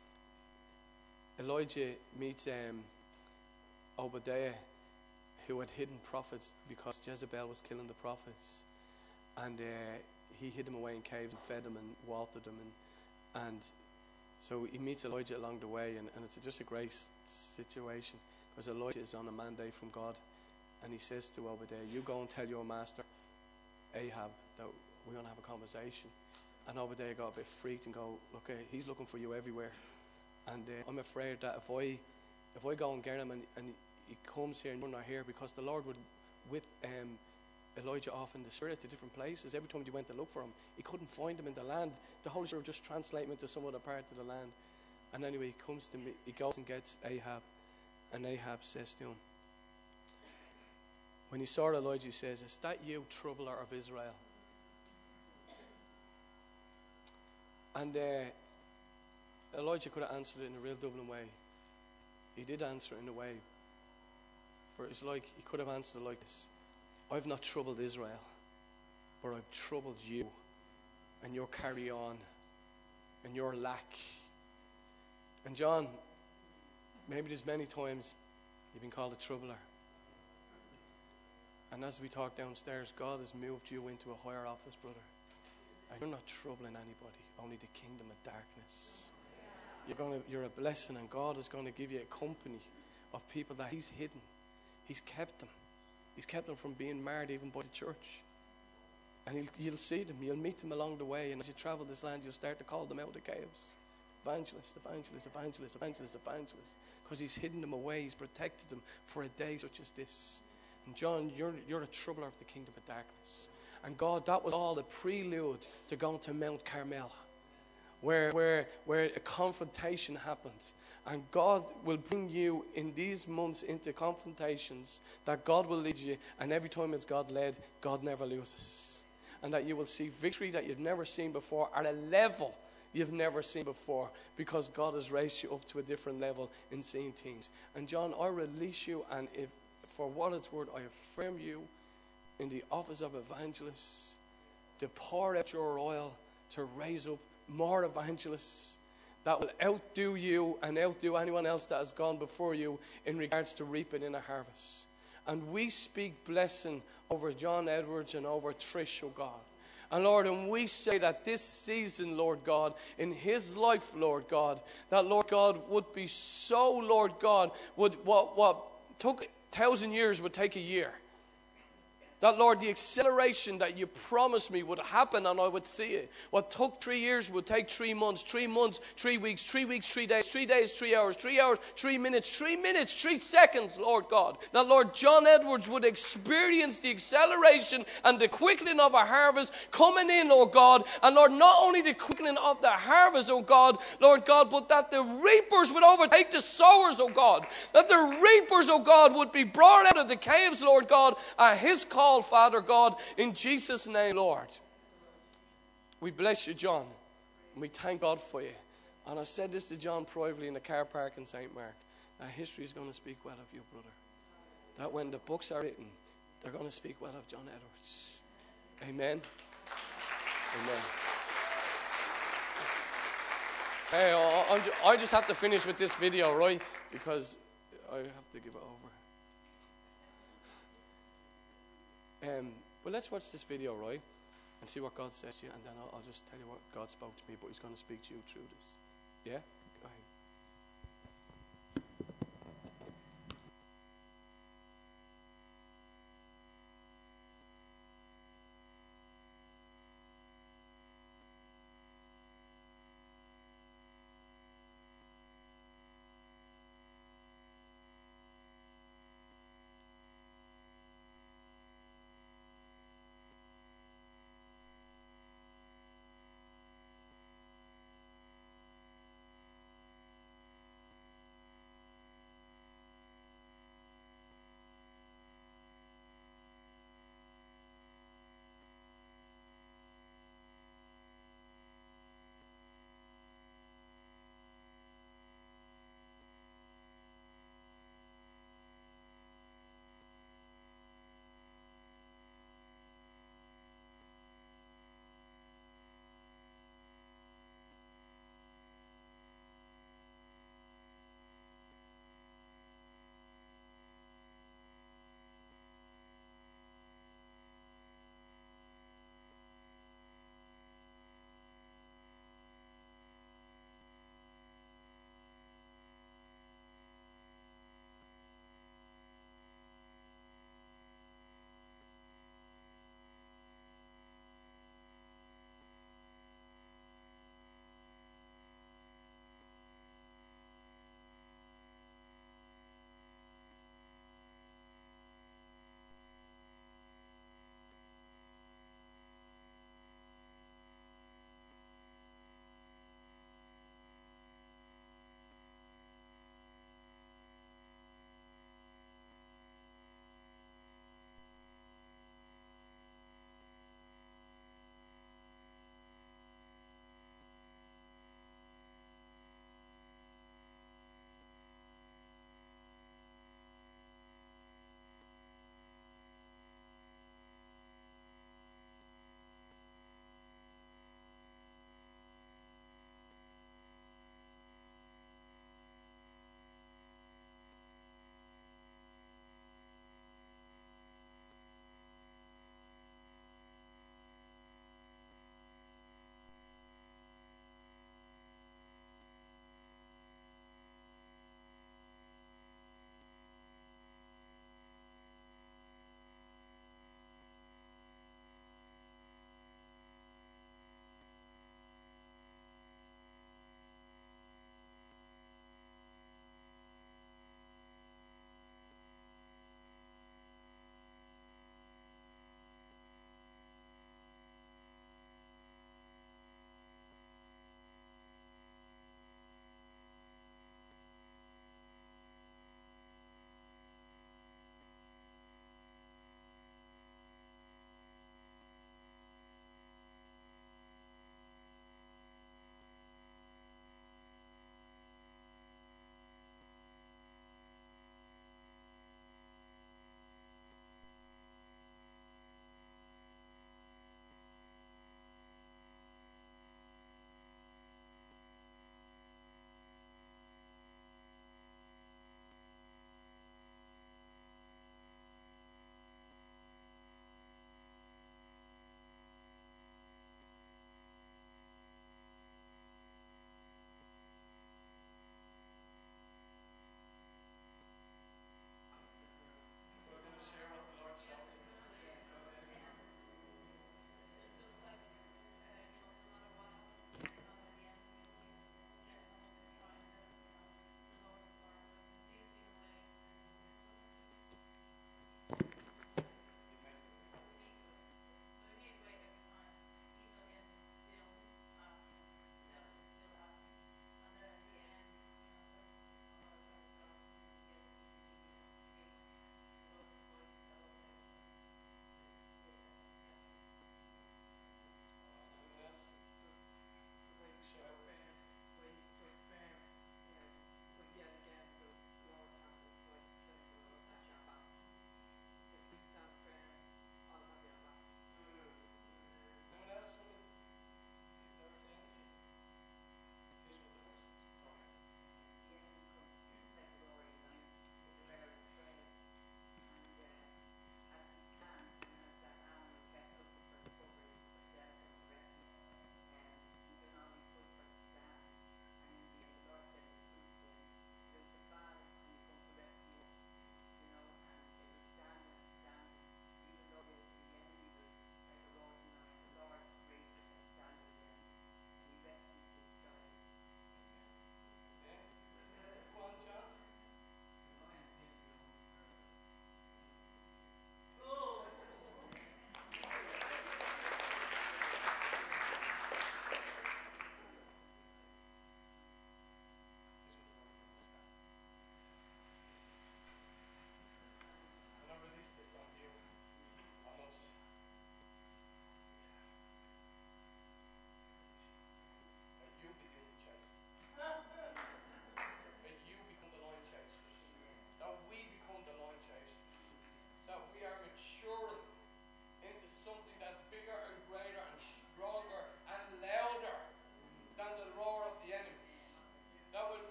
Speaker 1: Elijah meets um, Obadiah, who had hidden prophets because Jezebel was killing the prophets. And uh, he hid them away in caves and fed them and watered them. And, and so he meets Elijah along the way. And, and it's just a great situation, because Elijah is on a mandate from God. And he says to Obadiah, you go and tell your master, Ahab, that we're going to have a conversation. And Obadiah got a bit freaked and go, look, uh, he's looking for you everywhere. And uh, I'm afraid that if I if I go and get him and, and he comes here and you're not here, because the Lord would whip um, Elijah off in the spirit to different places. Every time he went to look for him, he couldn't find him in the land. The Holy Spirit would just translate him into some other part of the land. And anyway, he comes to me, he goes and gets Ahab. And Ahab says to him, when he saw Elijah, he says, is that you, troubler of Israel? And uh, Elijah could have answered it in a real Dublin way. He did answer it in a way where it's like, he could have answered it like this. I've not troubled Israel, but I've troubled you and your carry on and your lack. And John, maybe there's many times you've been called a troubler. And as we talk downstairs, God has moved you into a higher office, brother. And you're not troubling anybody, only the kingdom of darkness. You're going to, you're a blessing, and God is going to give you a company of people that He's hidden. He's kept them. He's kept them from being marred even by the church. And he'll, you'll see them, you'll meet them along the way, and as you travel this land, you'll start to call them out of the caves. Evangelist, evangelist, evangelist, evangelist, evangelist. Because He's hidden them away, He's protected them for a day such as this. And John, you're, you're a troubler of the kingdom of darkness. And God, that was all a prelude to going to Mount Carmel, where, where, where a confrontation happened. And God will bring you in these months into confrontations that God will lead you. And every time it's God led, God never loses. And that you will see victory that you've never seen before at a level you've never seen before, because God has raised you up to a different level in seeing things. And John, I release you, and if for what it's worth, I affirm you in the office of evangelist to pour out your oil to raise up more evangelists that will outdo you and outdo anyone else that has gone before you in regards to reaping in a harvest. And we speak blessing over John Edwards and over Trish, oh God. And Lord, and we say that this season, Lord God, in his life, Lord God, that Lord God would be so, Lord God, would what what took a thousand years would take a year. That, Lord, the acceleration that you promised me would happen and I would see it. What took three years would take three months, three months, three weeks, three weeks, three days, three days, three hours, three hours, three minutes, three minutes, three seconds, Lord God. That, Lord, John Edwards would experience the acceleration and the quickening of a harvest coming in, oh God. And, Lord, not only the quickening of the harvest, oh God, Lord God, but that the reapers would overtake the sowers, oh God. That the reapers, oh God, would be brought out of the caves, Lord God, at his call. Father God, in Jesus' name, Lord. We bless you, John, and we thank God for you. And I said this to John privately in the car park in Saint Mark, that history is going to speak well of you, brother. That when the books are written, they're going to speak well of John Edwards. Amen. Amen. Hey, I, I just have to finish with this video, right? Because I have to give it over. Um, well, let's watch this video, right, and see what God says to you, and then I'll, I'll just tell you what God spoke to me, but He's going to speak to you through this. Yeah? Go ahead.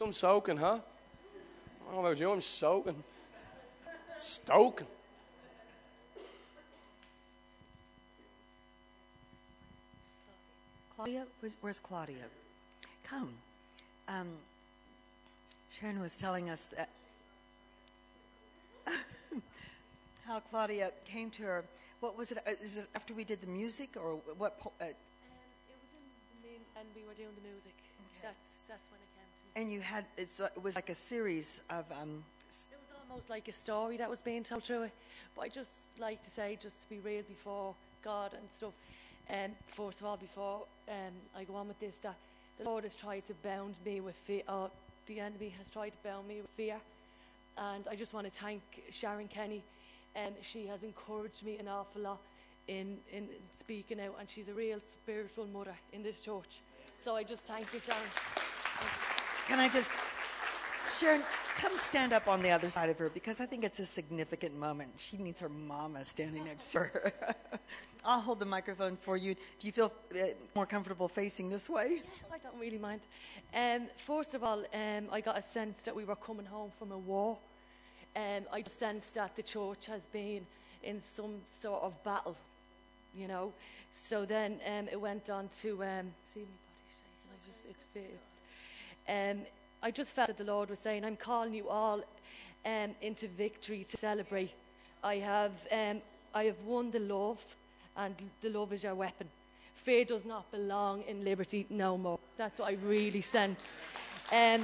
Speaker 1: Some soaking, huh? I don't know about you, I'm soaking. Stoking.
Speaker 2: Claudia, where's, where's Claudia? Come. Um, Sharon was telling us that how Claudia came to her. What was it? uh, Is it after we did the music, or what? po- Uh,
Speaker 5: Um, it was in the main, and we were doing the music. That's that's when it came to me.
Speaker 2: and you had it's, uh, it was like a series of. Um, s-
Speaker 5: It was almost like a story that was being told through it. But I just like to say, just to be real before God and stuff. And um, first of all, before um, I go on with this, that the Lord has tried to bound me with fear. Uh, the enemy has tried to bound me with fear. And I just want to thank Sharon Kenny. And she has encouraged me an awful lot in, in speaking out. And she's a real spiritual mother in this church. So I just thank you, Sharon.
Speaker 2: Can I just, Sharon, come stand up on the other side of her, because I think it's a significant moment. She needs her mama standing next to her. I'll hold the microphone for you. Do you feel uh, more comfortable facing this way?
Speaker 5: I don't really mind. Um, first of all, um, I got a sense that we were coming home from a war. Um, I sensed that the church has been in some sort of battle, you know. So then um, it went on to um, see me body shaking. I just it's it's. Um, I just felt that the Lord was saying, "I'm calling you all um, into victory to celebrate. I have um, I have won the love, and the love is your weapon. Fear does not belong in liberty no more." That's what I really sensed. Um,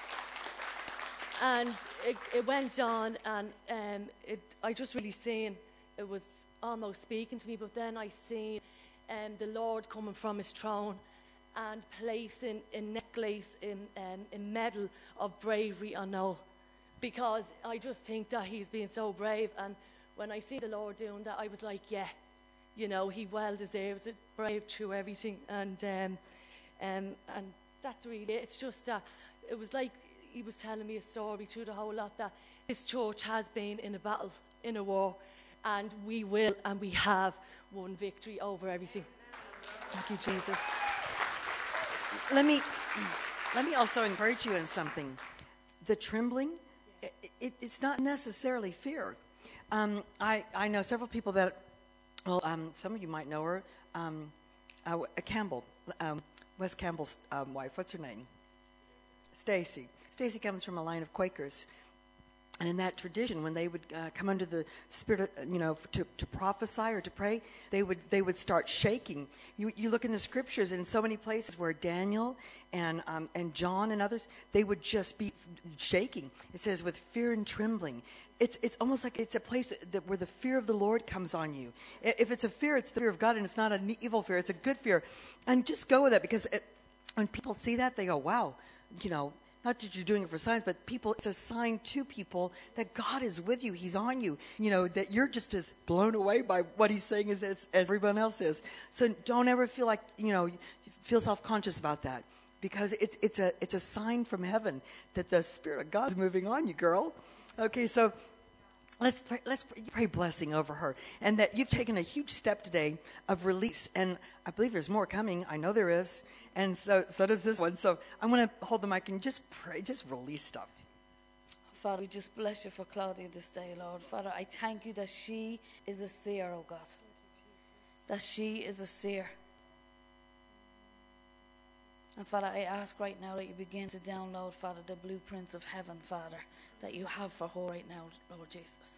Speaker 5: and it, it went on, and um, it, I just really seen, it was almost speaking to me, but then I seen um, the Lord coming from his throne and placing a necklace, in, um, a medal of bravery on Noel. Because I just think that he's been so brave, and when I see the Lord doing that, I was like, yeah, you know, he well deserves it, brave through everything. And um, um, and that's really it. It's just that it was like he was telling me a story through the whole lot, that this church has been in a battle, in a war, and we will and we have won victory over everything. Thank you, Jesus.
Speaker 2: Let me, let me also encourage you in something. The trembling, it, it, it's not necessarily fear. Um, I, I know several people that, well, um, some of you might know her, um, uh, Campbell, um, Wes Campbell's um, wife. What's her name? Stacy. Stacy comes from a line of Quakers. And in that tradition, when they would uh, come under the spirit, of, you know, to, to prophesy or to pray, they would they would start shaking. You you look in the scriptures, and in so many places where Daniel and um, and John and others, they would just be shaking. It says with fear and trembling. It's it's almost like it's a place that where the fear of the Lord comes on you. If it's a fear, it's the fear of God, and it's not an evil fear. It's a good fear, and just go with it, because it, when people see that, they go, "Wow, you know." Not that you're doing it for signs, but people, it's a sign to people that God is with you. He's on you. You know, that you're just as blown away by what he's saying as, as, as everyone else is. So don't ever feel like, you know, feel self-conscious about that, because it's it's a it's a sign from heaven that the Spirit of God is moving on you, girl. Okay, so let's pray, let's pray blessing over her, and that you've taken a huge step today of release. And I believe there's more coming. I know there is. And so, so does this one. So I'm going to hold the mic and just pray, just release stuff.
Speaker 6: Father, we just bless you for Claudia this day, Lord. Father, I thank you that she is a seer, oh God. That she is a seer. And Father, I ask right now that you begin to download, Father, the blueprints of heaven, Father, that you have for her right now, Lord Jesus.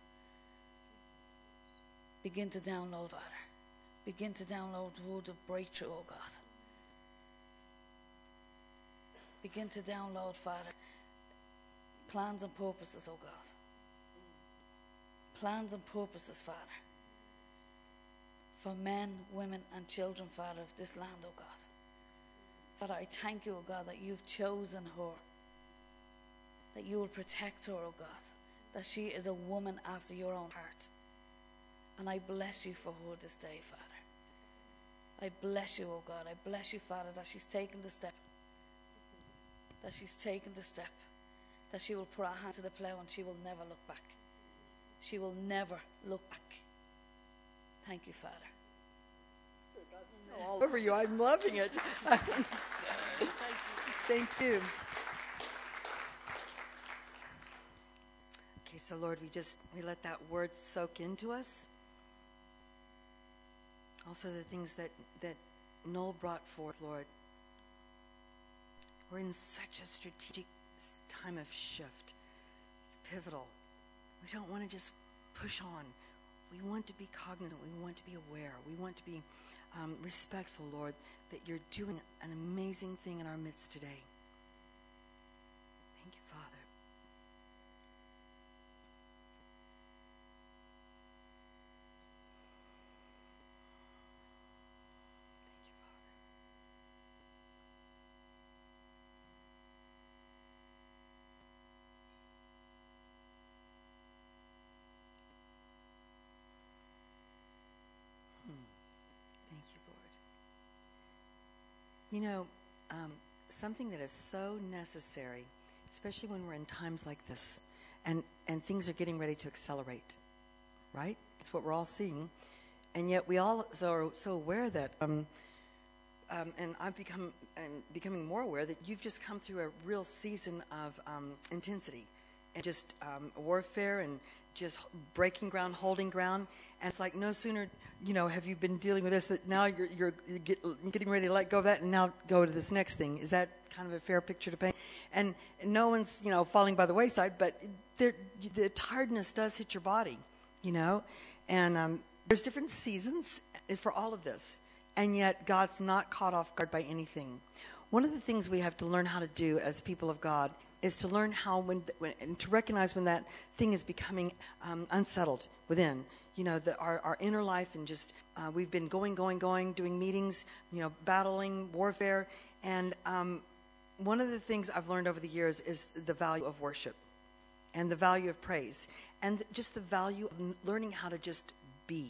Speaker 6: Begin to download, Father. Begin to download words of breakthrough, oh God. Begin to download, Father, plans and purposes, oh God. Plans and purposes, Father, for men, women, and children, Father, of this land, oh God. Father, I thank you, oh God, that you've chosen her, that you will protect her, oh God, that she is a woman after your own heart. And I bless you for her this day, Father. I bless you, oh God. I bless you, Father, that she's taken the step. That she's taken the step, that she will put her hand to the plough and she will never look back. She will never look back. Thank you, Father.
Speaker 2: All over you. I'm loving it. Thank you. Okay, so Lord, we just, we let that word soak into us. Also the things that, that Noel brought forth, Lord. We're in such a strategic time of shift. It's pivotal. We don't want to just push on. We want to be cognizant. We want to be aware. We want to be um, respectful, Lord, that you're doing an amazing thing in our midst today. Thank you, Father. Thank you, Father. Thank you, Lord. You know, um, something that is so necessary, especially when we're in times like this, and, and things are getting ready to accelerate, right? That's what we're all seeing. And yet we all so are so aware that, um, um, and I've become, I'm becoming more aware that you've just come through a real season of um, intensity and just um, warfare and just breaking ground, holding ground. And it's like no sooner, you know, have you been dealing with this, that now you're, you're, you're, get, you're getting ready to let go of that and now go to this next thing. Is that kind of a fair picture to paint? And, and no one's, you know, falling by the wayside, but there, the tiredness does hit your body, you know. And um, there's different seasons for all of this. And yet God's not caught off guard by anything. One of the things we have to learn how to do as people of God is to learn how, when, when and to recognize when that thing is becoming um, unsettled within. You know, the, our, our inner life, and just uh, we've been going, going, going, doing meetings, you know, battling, warfare. And um, one of the things I've learned over the years is the value of worship and the value of praise and just the value of learning how to just be.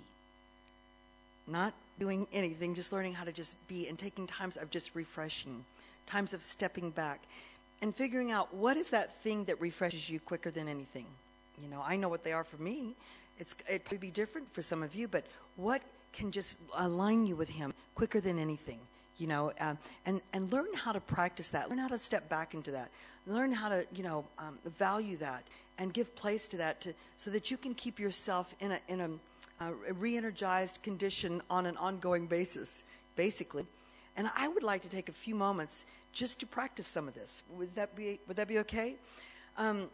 Speaker 2: Not doing anything, just learning how to just be and taking times of just refreshing, times of stepping back and figuring out what is that thing that refreshes you quicker than anything. You know, I know what they are for me. It's, it could be different for some of you, but what can just align you with him quicker than anything, you know, um, and, and learn how to practice that, learn how to step back into that, learn how to, you know, um, value that and give place to that to, so that you can keep yourself in a, in a, uh, re-energized condition on an ongoing basis, basically. And I would like to take a few moments just to practice some of this. Would that be, would that be okay? Um,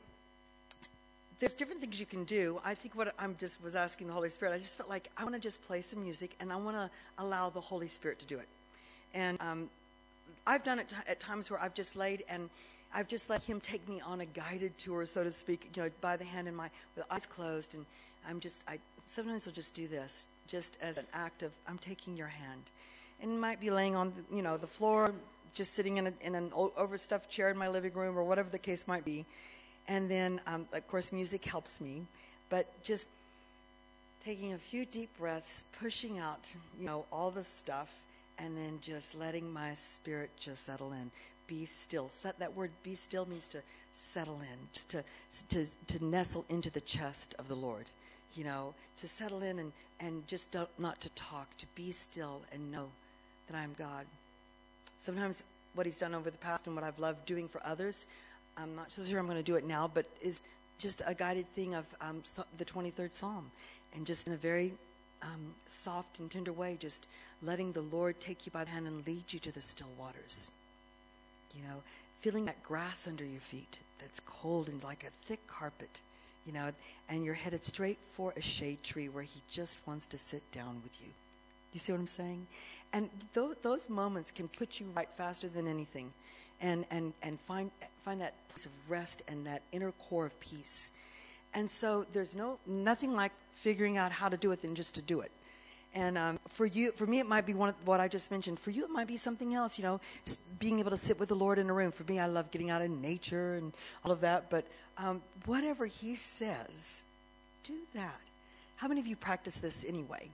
Speaker 2: There's different things you can do. I think what I'm just was asking the Holy Spirit, I just felt like I want to just play some music and I want to allow the Holy Spirit to do it. And um, I've done it t- at times where I've just laid and I've just let him take me on a guided tour, so to speak, you know, by the hand in my, with eyes closed. And I'm just, I sometimes I'll just do this, just as an act of, I'm taking your hand. And might be laying on, the, you know, the floor, just sitting in, a, in an overstuffed chair in my living room or whatever the case might be. And then, um, of course, music helps me, but just taking a few deep breaths, pushing out, you know, all the stuff, and then just letting my spirit just settle in. Be still. Set, that word "be still" means to settle in, just to to to nestle into the chest of the Lord. You know, to settle in and and just don't, not to talk, to be still and know that I am God. Sometimes what He's done over the past and what I've loved doing for others, I'm not so sure I'm going to do it now, but is just a guided thing of um, the twenty-third Psalm, and just in a very um, soft and tender way, just letting the Lord take you by the hand and lead you to the still waters. You know, feeling that grass under your feet that's cold and like a thick carpet, you know, and you're headed straight for a shade tree where He just wants to sit down with you. You see what I'm saying? And th- those moments can put you right faster than anything. And, and, and find find that place of rest and that inner core of peace. And so there's no nothing like figuring out how to do it than just to do it. And um, for you, for me, it might be one of what I just mentioned. For you, it might be something else, you know, just being able to sit with the Lord in a room. For me, I love getting out in nature and all of that. But um, whatever He says, do that. How many of you practice this anyway?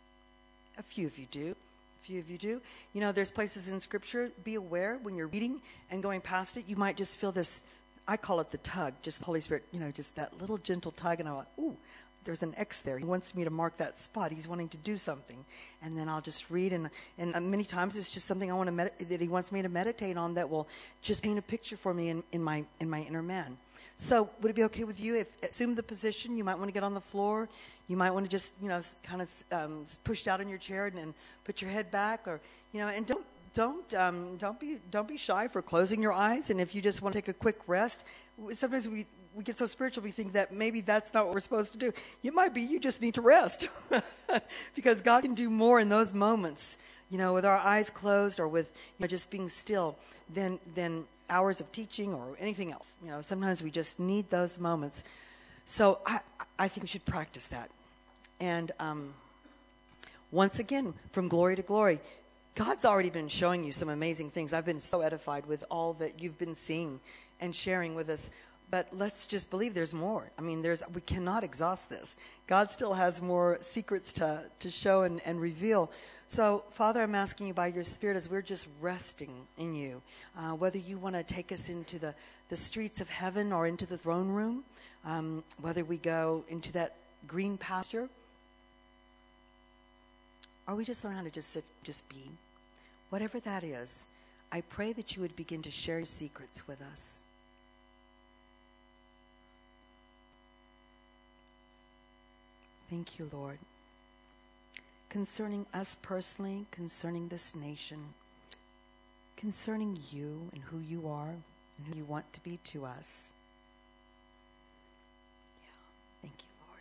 Speaker 2: A few of you do. Few of you do. You know, there's places in Scripture, be aware when you're reading and going past it, you might just feel this, I call it the tug, just the Holy Spirit, you know, just that little gentle tug, and I'm like, ooh, there's an X there. He wants me to mark that spot. He's wanting to do something. And then I'll just read, and and many times it's just something I want to med- that He wants me to meditate on that will just paint a picture for me in, in my in my inner man. So would it be okay with you if, assume the position, you might want to get on the floor. You might want to just, you know, kind of um, push out in your chair and, and put your head back, or, you know, and don't, don't, um, don't be, don't be shy for closing your eyes. And if you just want to take a quick rest, sometimes we, we get so spiritual, we think that maybe that's not what we're supposed to do. It might be you just need to rest because God can do more in those moments, you know, with our eyes closed or with, you know, just being still than, than hours of teaching or anything else. You know, sometimes we just need those moments. So I, I think we should practice that. And um, once again, from glory to glory, God's already been showing you some amazing things. I've been so edified with all that you've been seeing and sharing with us. But let's just believe there's more. I mean, there's we cannot exhaust this. God still has more secrets to, to show and, and reveal. So, Father, I'm asking you by your Spirit, as we're just resting in you, uh, whether you want to take us into the, the streets of heaven or into the throne room, um, whether we go into that green pasture, or we just learn how to just sit, just be. Whatever that is, I pray that you would begin to share your secrets with us. Thank you, Lord. Concerning us personally, concerning this nation, concerning you and who you are and who you want to be to us. Yeah, thank you, Lord.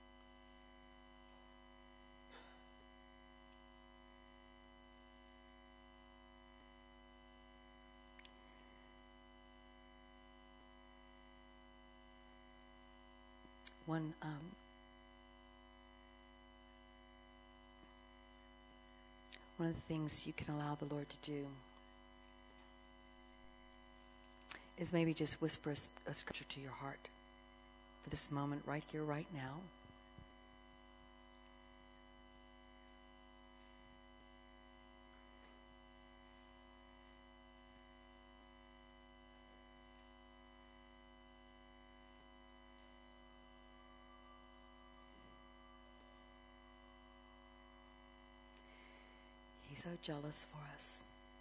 Speaker 2: One, um, One of the things you can allow the Lord to do is maybe just whisper a, a scripture to your heart for this moment right here, right now. He's so jealous for us.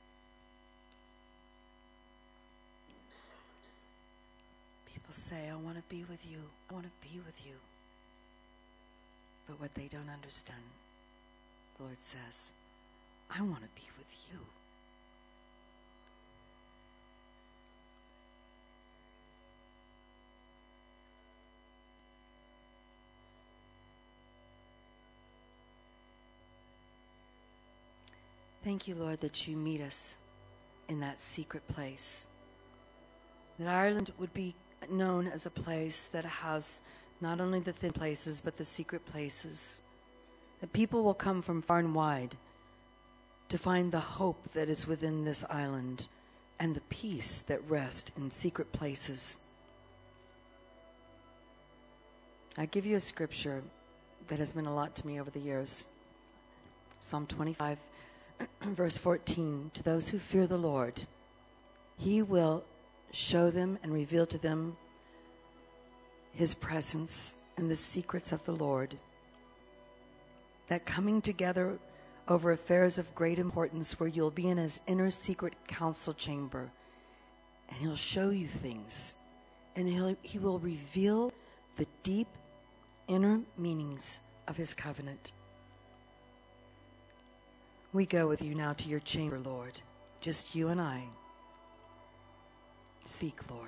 Speaker 2: People say, I want to be with you. I want to be with you. But what they don't understand, the Lord says, I want to be with you. Thank you, Lord, that you meet us in that secret place. That Ireland would be known as a place that has not only the thin places, but the secret places. That people will come from far and wide to find the hope that is within this island and the peace that rests in secret places. I give you a scripture that has meant a lot to me over the years. Psalm twenty-five. Verse fourteen, to those who fear the Lord, he will show them and reveal to them his presence and the secrets of the Lord. That coming together over affairs of great importance, where you'll be in his inner secret council chamber, and he'll show you things, and he'll, he will reveal the deep inner meanings of his covenant. We go with you now to your chamber, Lord. Just you and I. Speak, Lord.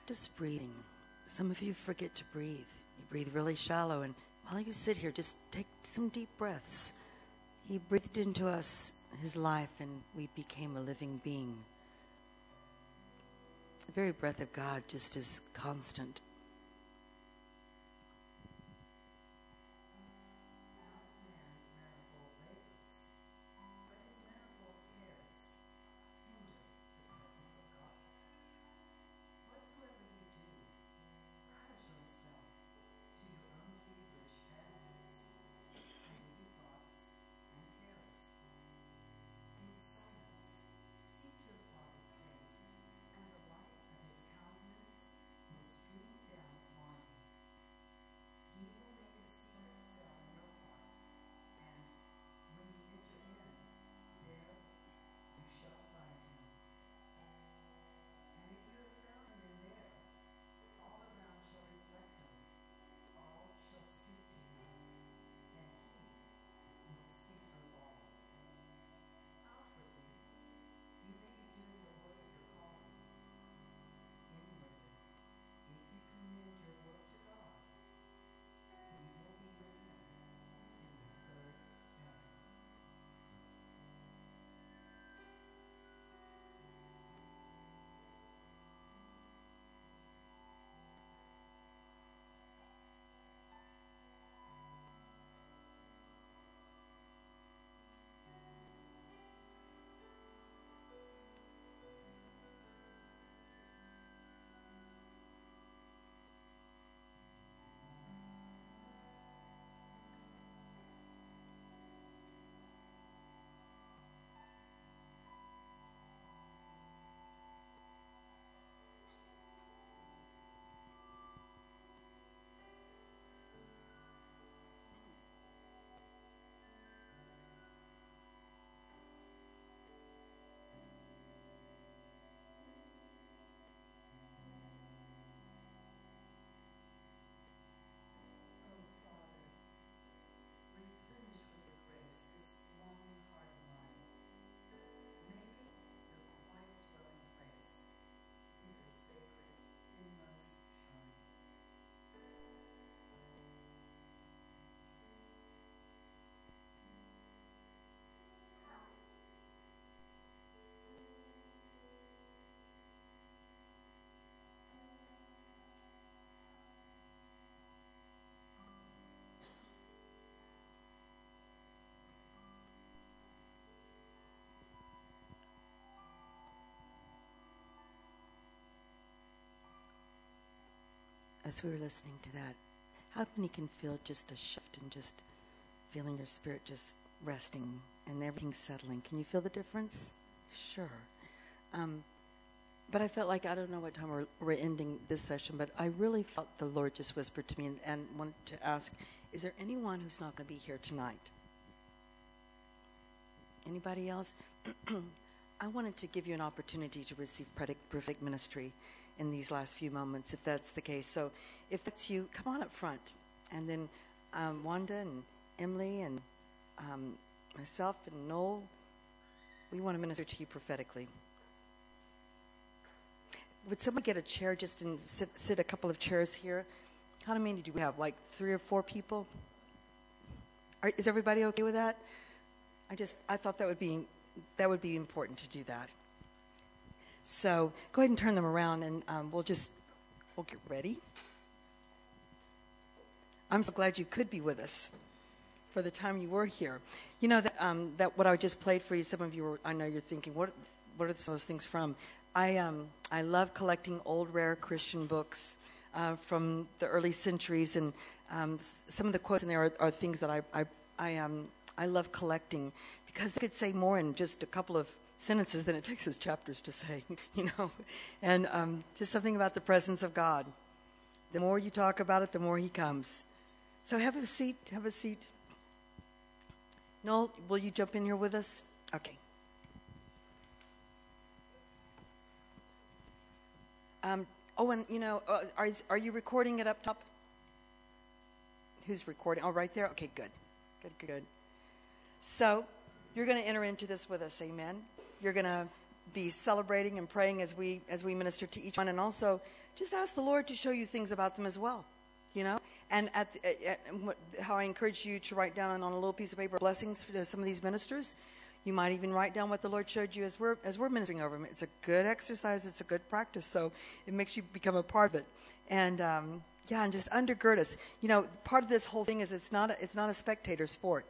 Speaker 2: practice breathing. Some of you forget to breathe. You breathe really shallow, and while you sit here, just take some deep breaths. He breathed into us his life, and we became a living being. The very breath of God just is constant. As we were listening to that, how many can feel just a shift and just feeling your spirit just resting and everything settling? Can you feel the difference? Sure. Um, but I felt like, I don't know what time we're, we're ending this session, but I really felt the Lord just whispered to me and, and wanted to ask, is there anyone who's not going to be here tonight? Anybody else? I wanted to give you an opportunity to receive prophetic ministry in these last few moments, if that's the case. So if that's you, come on up front. And then um, Wanda and Emily and um, myself and Noel, we want to minister to you prophetically. Would someone get a chair just and sit, sit a couple of chairs here? How many do we have? Like three or four people? Are, is everybody okay with that? I just, I thought that would be, that would be important to do that. So go ahead and turn them around, and um, we'll just, we'll get ready. I'm so glad you could be with us for the time you were here. You know that um, that what I just played for you, some of you were, I know you're thinking, what what are those things from? I um I love collecting old rare Christian books uh, from the early centuries, and um, some of the quotes in there are, are things that I I I um I love collecting, because they could say more in just a couple of sentences than it takes us chapters to say, you know, and um, just something about the presence of God. The more you talk about it, the more he comes. So have a seat, have a seat. Noel, will you jump in here with us? Okay. Um, oh, and you know, uh, are, are you recording it up top? Who's recording? Oh, right there? Okay, good. Good, good, good. So you're going to enter into this with us, amen? You're going to be celebrating and praying as we as we minister to each one, and also just ask the Lord to show you things about them as well, you know. And at, the, at, at what, how I encourage you to write down on, on a little piece of paper blessings for some of these ministers. You might even write down what the Lord showed you as we're as we're ministering over them. It's a good exercise. It's a good practice. So it makes you become a part of it. And um, yeah, and just undergird us. You know, part of this whole thing is it's not a, it's not a spectator sport.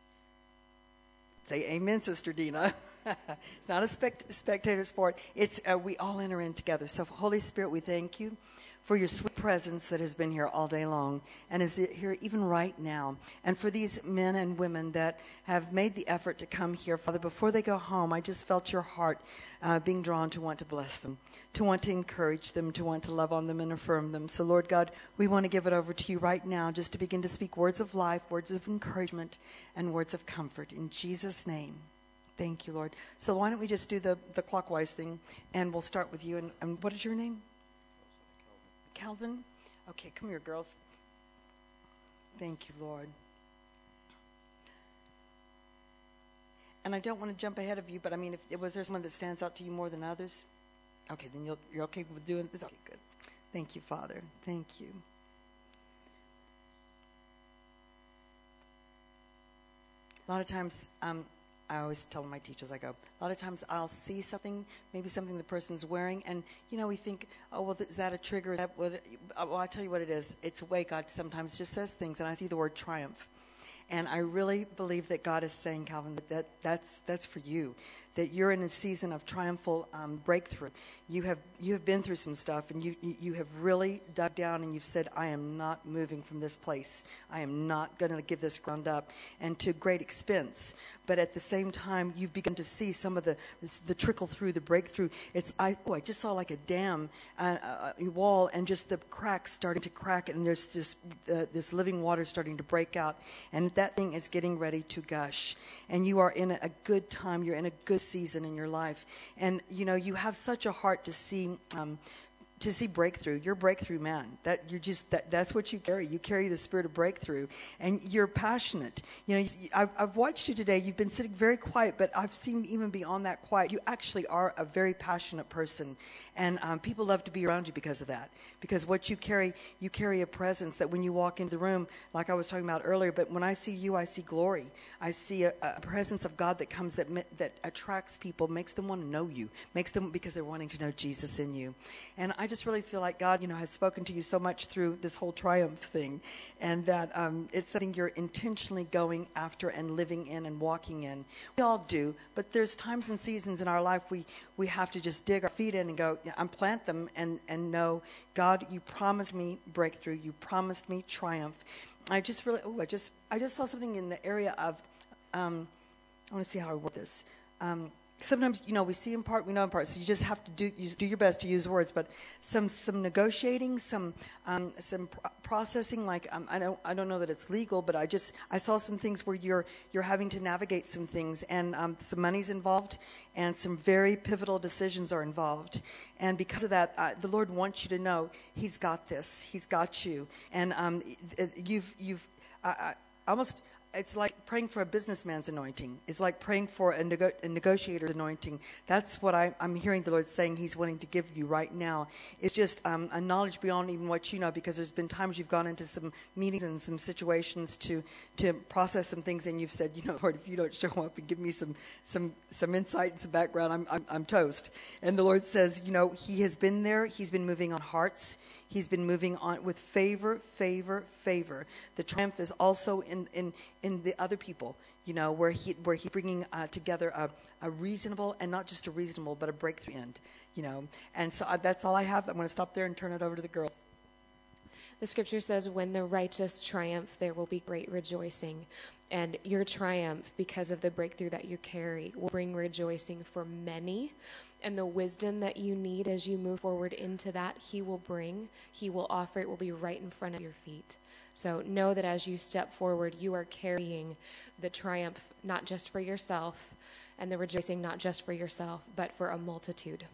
Speaker 2: Say amen, Sister Dina. It's not a spect- spectator sport. It's uh, we all enter in together. So Holy Spirit, we thank you for your sweet presence that has been here all day long and is here even right now. And for these men and women that have made the effort to come here, Father, before they go home, I just felt your heart uh, being drawn to want to bless them, to want to encourage them, to want to love on them and affirm them. So, Lord God, we want to give it over to you right now just to begin to speak words of life, words of encouragement, and words of comfort. In Jesus' name, thank you, Lord. So why don't we just do the, the clockwise thing, and we'll start with you. And, and what is your name? Calvin? Okay, come here, girls. Thank you, Lord. And I don't want to jump ahead of you, but I mean, if was there someone that stands out to you more than others? Okay, then you'll, you're okay with doing this? Okay, good. Thank you, Father. Thank you. A lot of times, um, I always tell my teachers, I go, a lot of times I'll see something, maybe something the person's wearing, and, you know, we think, oh, well, is that a trigger? Is that what it, well, I'll tell you what it is. It's a way God sometimes just says things, and I see the word triumph. And I really believe that God is saying, Calvin, that, that that's, that's for you, that you're in a season of triumphal um, breakthrough. You have you have been through some stuff, and you, you, you have really dug down, and you've said, I am not moving from this place. I am not going to give this ground up, and to great expense. But at the same time, you've begun to see some of the the trickle through, the breakthrough. It's I oh, I just saw like a dam uh, uh, wall, and just the cracks starting to crack, and there's this uh, this living water starting to break out, and that thing is getting ready to gush. And you are in a, a good time. You're in a good season in your life, and you know you have such a heart to see. Um, to see breakthrough. You're a breakthrough man. That you're just that that's what you carry. You carry the spirit of breakthrough, and you're passionate. You know, I've, I've watched you today. You've been sitting very quiet, but I've seen even beyond that quiet, you actually are a very passionate person, and um, people love to be around you because of that. Because what you carry, you carry a presence that when you walk into the room, like I was talking about earlier, but when I see you, I see glory. I see a, a presence of God that comes that that attracts people, makes them want to know you, makes them because they're wanting to know Jesus in you. And I just really feel like God, you know, has spoken to you so much through this whole triumph thing, and that um, it's something you're intentionally going after and living in and walking in. We all do, but there's times and seasons in our life we, we have to just dig our feet in and go, yeah, and plant them and, and know, God, you promised me breakthrough. You promised me triumph. I just really, oh, I just, I just saw something in the area of, um, I want to see how I word this. Um, Sometimes, you know, we see in part, we know in part, so you just have to do you do your best to use words. But some some negotiating, some um, some pr- processing. Like um, I don't I don't know that it's legal, but I just I saw some things where you're you're having to navigate some things, and um, some money's involved, and some very pivotal decisions are involved. And because of that, uh, the Lord wants you to know He's got this. He's got you, and um, you've you've I, I almost. It's like praying for a businessman's anointing. It's like praying for a, nego- a negotiator's anointing. That's what I, I'm hearing the Lord saying He's wanting to give you right now. It's just um, a knowledge beyond even what you know, because there's been times you've gone into some meetings and some situations to to process some things, and you've said, you know, Lord, if you don't show up and give me some some some insight and some background, I'm I'm, I'm toast. And the Lord says, you know, He has been there. He's been moving on hearts. He's been moving on with favor, favor, favor. The triumph is also in, in, in the other people, you know, where he where he's bringing uh, together a, a reasonable, and not just a reasonable, but a breakthrough end, you know. And so uh, that's all I have. I'm going to stop there and turn it over to the girls.
Speaker 7: The scripture says, when the righteous triumph, there will be great rejoicing. And your triumph, because of the breakthrough that you carry, will bring rejoicing for many. And the wisdom that you need as you move forward into that, He will bring. He will offer. It will be right in front of your feet. So know that as you step forward, you are carrying the triumph, not just for yourself, and the rejoicing not just for yourself, but for a multitude.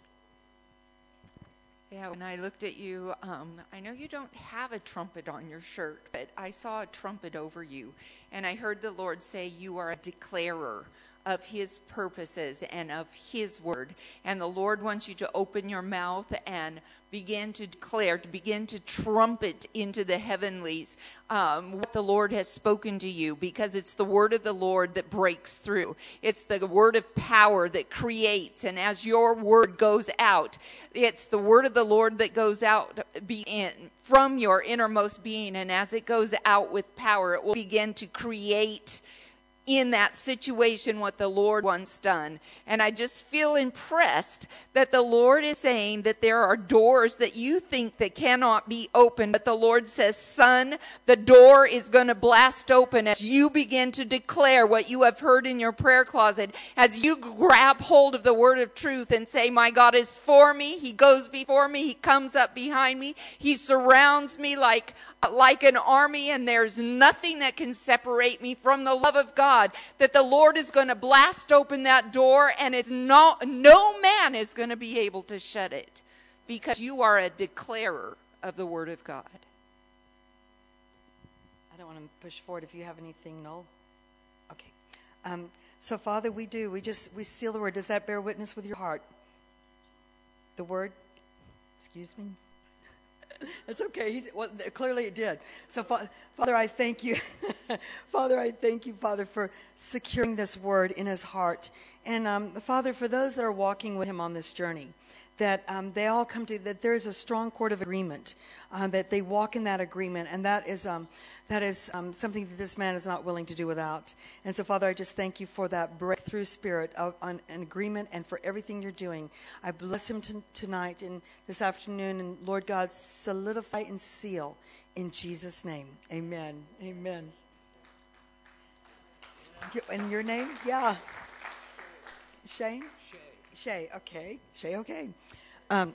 Speaker 3: Yeah, when I looked at you, um, I know you don't have a trumpet on your shirt, but I saw a trumpet over you, and I heard the Lord say you are a declarer of his purposes and of his word. And the Lord wants you to open your mouth and begin to declare, to begin to trumpet into the heavenlies um, what the Lord has spoken to you, because it's the word of the Lord that breaks through. It's the word of power that creates. And as your word goes out, it's the word of the Lord that goes out be in, from your innermost being. And as it goes out with power, it will begin to create in that situation what the Lord wants done. And I just feel impressed that the Lord is saying that there are doors that you think that cannot be opened, but the Lord says, son, the door is going to blast open as you begin to declare what you have heard in your prayer closet, as you grab hold of the word of truth and say, my God is for me. He goes before me. He comes up behind me. He surrounds me like, like an army, and there's nothing that can separate me from the love of God. That the Lord is going to blast open that door, and it's not, no man is going to be able to shut it, because you are a declarer of the word of God.
Speaker 2: I don't want to push forward. If you have anything, Noel. Okay. Um, so, Father, we do. We just we seal the word. Does that bear witness with your heart? The word. Excuse me. It's okay. He's, well, clearly it did. So, Fa- Father, I thank you. Father, I thank you, Father, for securing this word in his heart. And, um, Father, for those that are walking with him on this journey, that um, they all come to, that there is a strong cord of agreement, uh, that they walk in that agreement. And that is um, that is um, something that this man is not willing to do without. And so, Father, I just thank you for that breakthrough spirit of on, an agreement, and for everything you're doing. I bless him t- tonight and this afternoon. And, Lord God, solidify and seal in Jesus' name. Amen. Amen. In your name? Yeah. Shane? Shay, okay. Shay, okay. Um,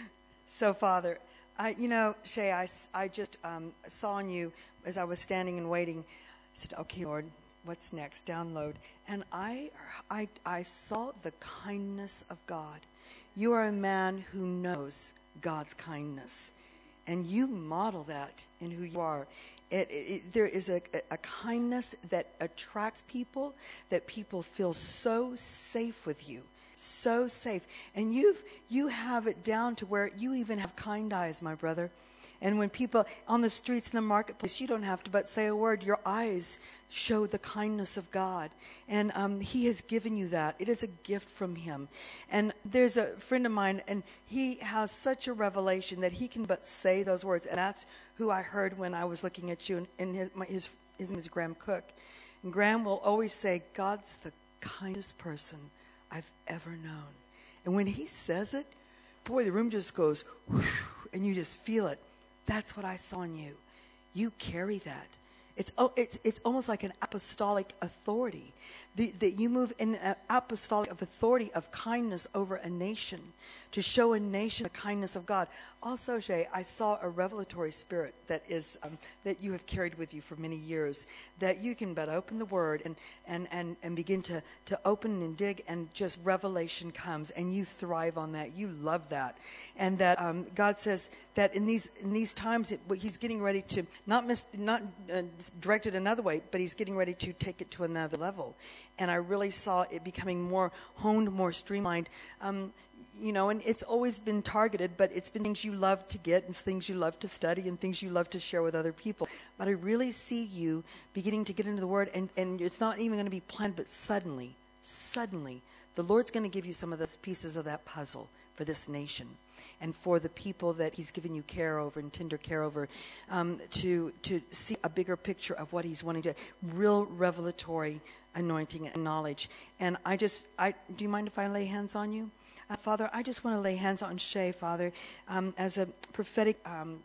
Speaker 2: so, Father, I, you know, Shay, I, I just um, saw in you as I was standing and waiting. I said, okay, Lord, what's next? Download. And I, I, I saw the kindness of God. You are a man who knows God's kindness, and you model that in who you are. It, it, it, there is a, a kindness that attracts people, that people feel so safe with you. So safe. And you've you have it down to where you even have kind eyes, my brother. And when people on the streets in the marketplace, you don't have to but say a word. Your eyes show the kindness of God. And um, he has given you that. It is a gift from him. And there's a friend of mine, and he has such a revelation that he can but say those words. And that's who I heard when I was looking at you. And, and his, my, his, his name is Graham Cook. And Graham will always say, God's the kindest person I've ever known. And when he says it, boy, the room just goes, whew, and you just feel it. That's what I saw in you. You carry that. It's oh, it's it's almost like an apostolic authority. The, that you move in an apostolic of authority of kindness over a nation, to show a nation the kindness of God. Also, Shay, I saw a revelatory spirit that is um, that you have carried with you for many years, that you can but open the word and and, and, and begin to, to open and dig, and just revelation comes, and you thrive on that. You love that. And that um, God says that in these in these times, it, he's getting ready to, not, mis, not uh, direct it another way, but he's getting ready to take it to another level. And I really saw it becoming more honed, more streamlined. Um, you know, and it's always been targeted, but it's been things you love to get, and things you love to study, and things you love to share with other people. But I really see you beginning to get into the Word, and, and it's not even going to be planned, but suddenly, suddenly, the Lord's going to give you some of those pieces of that puzzle for this nation, and for the people that he's given you care over and tender care over, um, to to see a bigger picture of what he's wanting to, real revelatory anointing and knowledge. And I just, I do you mind if I lay hands on you? Uh, Father, I just want to lay hands on Shay, Father, um, as a prophetic um,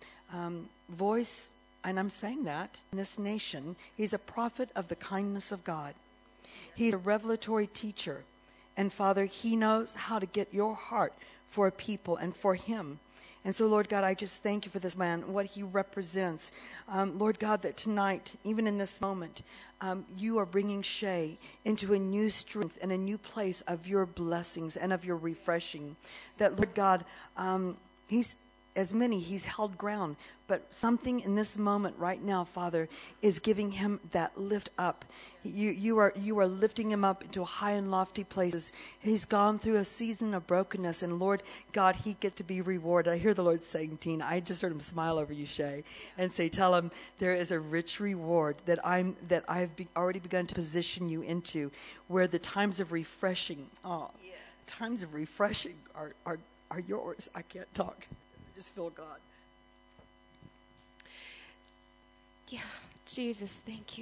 Speaker 2: um, voice, and I'm saying that, in this nation. He's a prophet of the kindness of God. He's a revelatory teacher. And Father, he knows how to get your heart for a people and for him. And so, Lord God, I just thank you for this man, what he represents. Um, Lord God, that tonight, even in this moment, um, you are bringing Shay into a new strength and a new place of your blessings and of your refreshing. That, Lord God, um, he's as many, he's held ground. But something in this moment right now, Father, is giving him that lift up. You, you are you are lifting him up into high and lofty places. He's gone through a season of brokenness, and Lord God, he gets to be rewarded. I hear the Lord saying, Teen, I just heard him smile over you, Shay, and say, tell him there is a rich reward that I'm that I've be, already begun to position you into, where the times of refreshing, oh, yeah. times of refreshing are are are yours. I can't talk. I just feel God.
Speaker 7: Yeah, Jesus, thank you.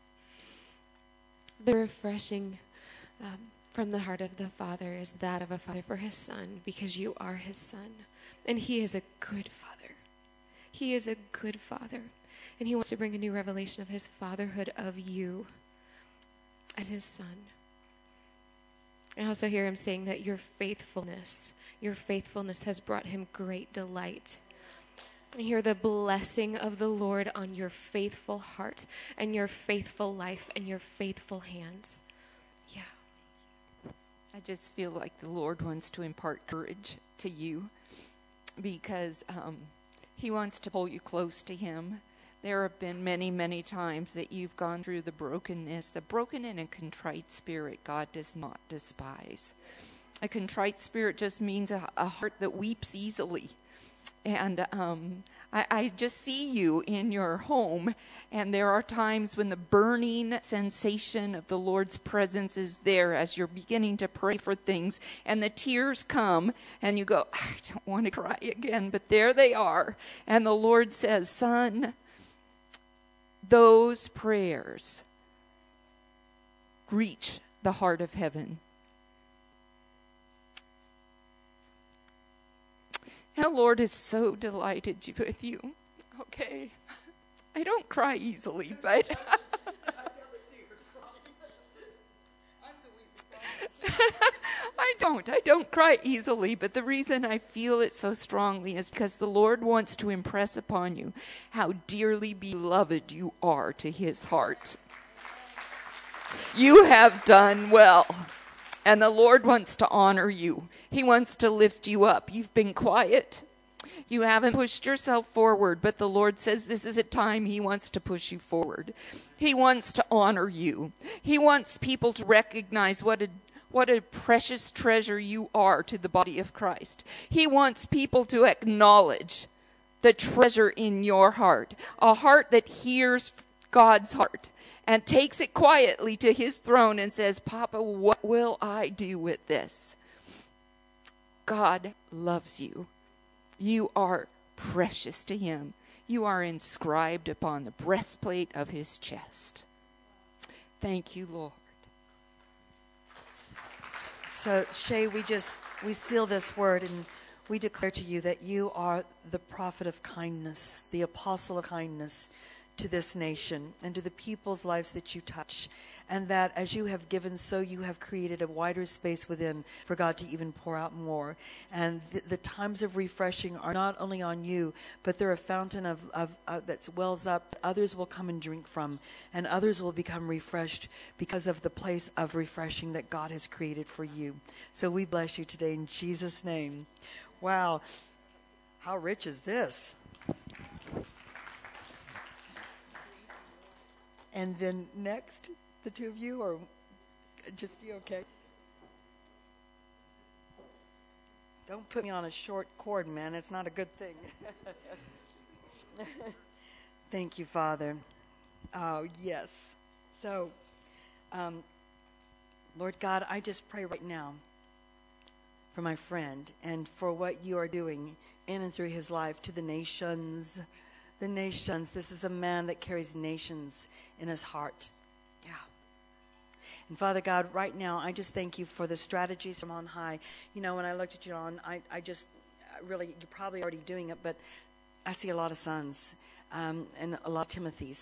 Speaker 7: The refreshing um, from the heart of the Father is that of a father for his son, because you are his son. And he is a good father. He is a good father. And he wants to bring a new revelation of his fatherhood of you and his son. I also hear him saying that your faithfulness, your faithfulness has brought him great delight. I hear the blessing of the Lord on your faithful heart and your faithful life and your faithful hands. Yeah.
Speaker 3: I just feel like the Lord wants to impart courage to you, because um, he wants to pull you close to him. There have been many, many times that you've gone through the brokenness. The broken and a contrite spirit God does not despise. A contrite spirit just means a, a heart that weeps easily. And um, I, I just see you in your home, and there are times when the burning sensation of the Lord's presence is there as you're beginning to pray for things, and the tears come, and you go, I don't want to cry again, but there they are. And the Lord says, son, those prayers reach the heart of heaven. And the Lord is so delighted with you. Okay. I don't cry easily, but I don't. I don't cry easily, but the reason I feel it so strongly is because the Lord wants to impress upon you how dearly beloved you are to his heart. You have done well. And the Lord wants to honor you. He wants to lift you up. You've been quiet. You haven't pushed yourself forward, but the Lord says this is a time he wants to push you forward. He wants to honor you. He wants people to recognize what a what a precious treasure you are to the body of Christ. He wants people to acknowledge the treasure in your heart, a heart that hears God's heart and takes it quietly to his throne and says, Papa, what will I do with this? God loves you. You are precious to him. You are inscribed upon the breastplate of his chest. Thank you, Lord.
Speaker 2: So, Shay, we just, we seal this word and we declare to you that you are the prophet of kindness, the apostle of kindness to this nation and to the people's lives that you touch. And that as you have given, so you have created a wider space within for God to even pour out more. And the, the times of refreshing are not only on you, but they're a fountain of, of uh, that wells up. Others will come and drink from, and others will become refreshed because of the place of refreshing that God has created for you. So we bless you today in Jesus' name. Wow. How rich is this? And then next, the two of you, or just you, okay? Don't put me on a short cord, man. It's not a good thing. Thank you, Father. Oh, yes. So, um, Lord God, I just pray right now for my friend and for what you are doing in and through his life to the nations. The nations. This is a man that carries nations in his heart. Yeah. And Father God, right now, I just thank you for the strategies from on high. You know, when I looked at you on, I, I just really, you're probably already doing it, but I see a lot of sons um, and a lot of Timothys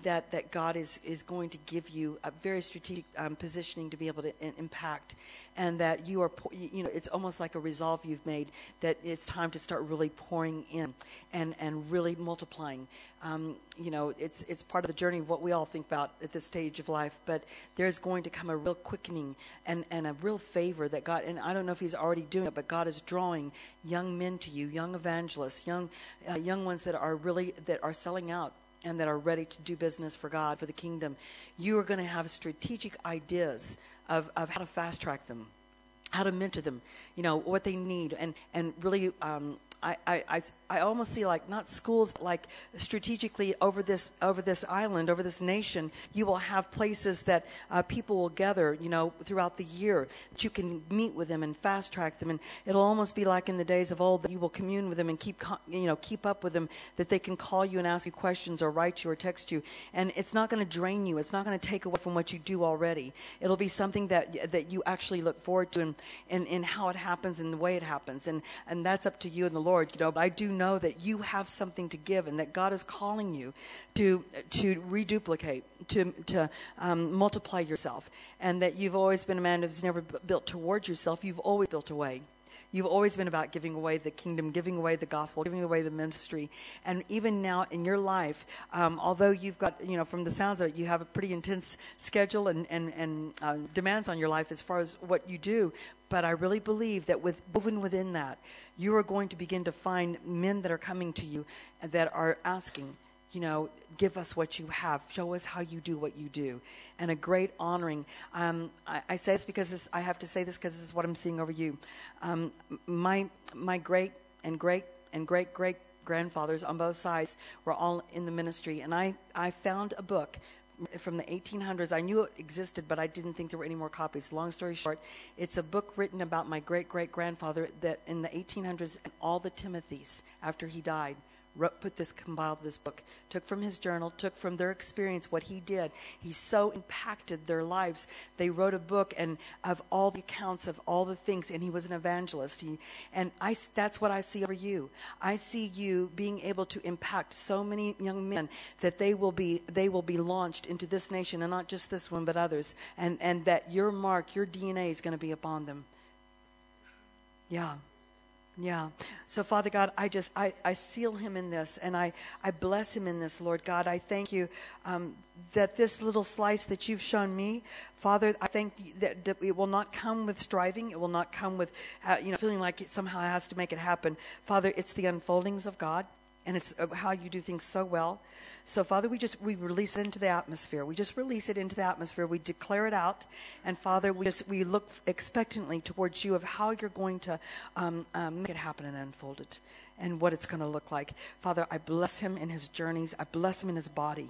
Speaker 2: that, that God is, is going to give you a very strategic um, positioning to be able to in, impact, and that you are, po- you know, it's almost like a resolve you've made that it's time to start really pouring in and, and really multiplying. Um, you know, it's it's part of the journey of what we all think about at this stage of life, but there's going to come a real quickening and, and a real favor that God, and I don't know if he's already doing it, but God is drawing young men to you, young evangelists, young uh, young ones that are really, that are selling out and that are ready to do business for God, for the kingdom. You are going to have strategic ideas of, of how to fast track them, how to mentor them, you know, what they need, and, and really um, I, I, I, I almost see like not schools, but like strategically over this over this island, over this nation, you will have places that uh, people will gather, you know, throughout the year, that you can meet with them and fast track them, and it'll almost be like in the days of old that you will commune with them and keep, you know, keep up with them, that they can call you and ask you questions or write you or text you, and it's not going to drain you. It's not going to take away from what you do already. It'll be something that that you actually look forward to, and in, in, in how it happens and the way it happens, and and that's up to you and the Lord. Lord, you know, but I do know that you have something to give, and that God is calling you to to reduplicate, to to um, multiply yourself, and that you've always been a man who's never b- built towards yourself. You've always built away. You've always been about giving away the kingdom, giving away the gospel, giving away the ministry. And even now in your life, um, although you've got, you know, from the sounds of it, you have a pretty intense schedule and, and, and uh, demands on your life as far as what you do. But I really believe that with woven within that, you are going to begin to find men that are coming to you that are asking, you know, give us what you have. Show us how you do what you do. And a great honoring. Um, I, I say this because this, I have to say this because this is what I'm seeing over you. Um, my my great and great and great great grandfathers on both sides were all in the ministry. And I, I found a book from the eighteen hundreds. I knew it existed, but I didn't think there were any more copies. Long story short, it's a book written about my great-great-grandfather that in the eighteen hundreds, and all the Timothys, after he died, wrote, put this, compiled this book, took from his journal, took from their experience what he did. He so impacted their lives. They wrote a book and of all the accounts of all the things, and he was an evangelist. He, and I, that's what I see over you. I see you being able to impact so many young men that they will be they will be launched into this nation, and not just this one, but others, and, and that your mark, your D N A is going to be upon them. Yeah. Yeah. So, Father God, I just, I, I seal him in this, and I, I bless him in this, Lord God. I thank you um, that this little slice that you've shown me, Father, I thank you that, that it will not come with striving. It will not come with, uh, you know, feeling like it somehow has to make it happen. Father, it's the unfoldings of God, and it's how you do things so well. So, Father, we just, we release it into the atmosphere. We just release it into the atmosphere. We declare it out. And, Father, we just, we look expectantly towards you of how you're going to um, um, make it happen and unfold it, and what it's going to look like. Father, I bless him in his journeys. I bless him in his body.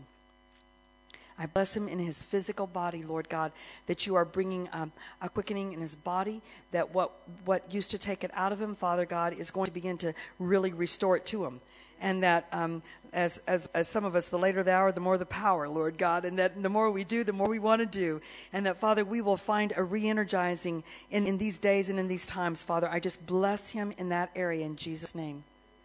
Speaker 2: I bless him in his physical body, Lord God, that you are bringing um, a quickening in his body, that what, what used to take it out of him, Father God, is going to begin to really restore it to him. And that um, as, as as some of us, the later the hour, the more the power, Lord God. And that the more we do, the more we want to do. And that, Father, we will find a re-energizing in, in these days and in these times, Father. I just bless him in that area in Jesus' name.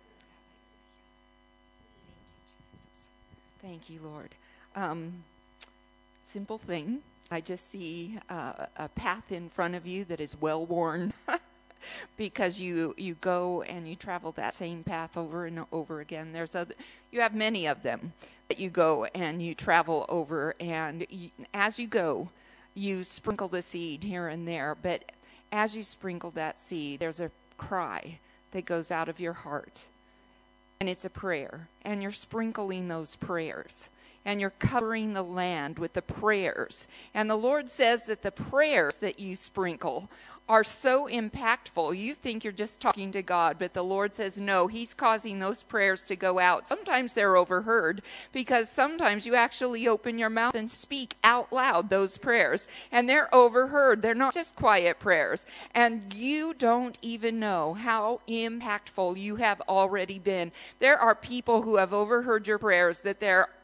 Speaker 3: Thank you, Lord. Um, simple thing. I just see uh, a path in front of you that is well worn. Because you, you go and you travel that same path over and over again. There's other, you have many of them that you go and you travel over, and you, as you go, you sprinkle the seed here and there. But as you sprinkle that seed, there's a cry that goes out of your heart, and it's a prayer, and you're sprinkling those prayers, and you're covering the land with the prayers. And the Lord says that the prayers that you sprinkle are so impactful. You think you're just talking to God, but the Lord says no, he's causing those prayers to go out. Sometimes they're overheard, because sometimes you actually open your mouth and speak out loud those prayers, and they're overheard. They're not just quiet prayers, and you don't even know how impactful you have already been. There are people who have overheard your prayers that they're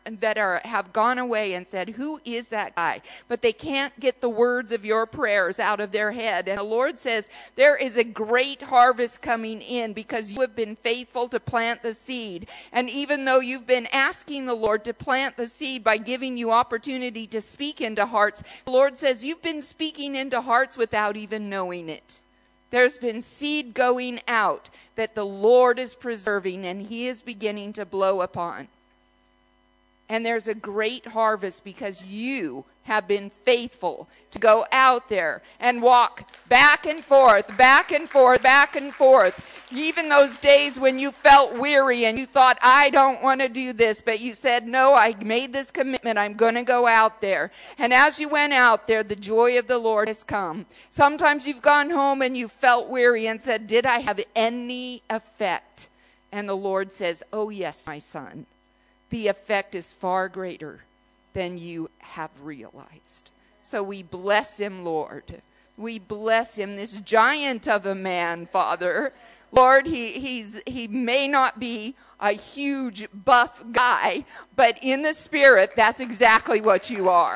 Speaker 3: that are have gone away and said, who is that guy? But they can't get the words of your prayers out of their head. And the Lord says, there is a great harvest coming in because you have been faithful to plant the seed. And even though you've been asking the Lord to plant the seed by giving you opportunity to speak into hearts, the Lord says you've been speaking into hearts without even knowing it. There's been seed going out that the Lord is preserving and he is beginning to blow upon. And there's a great harvest because you have been faithful to go out there and walk back and forth, back and forth, back and forth. Even those days when you felt weary and you thought, I don't want to do this, but you said, no, I made this commitment. I'm going to go out there. And as you went out there, the joy of the Lord has come. Sometimes you've gone home and you felt weary and said, did I have any effect? And the Lord says, oh, yes, my son. The effect is far greater than you have realized. So we bless him, Lord. We bless him, this giant of a man, Father. Lord, he he's he may not be a huge buff guy, but in the spirit, that's exactly what you are.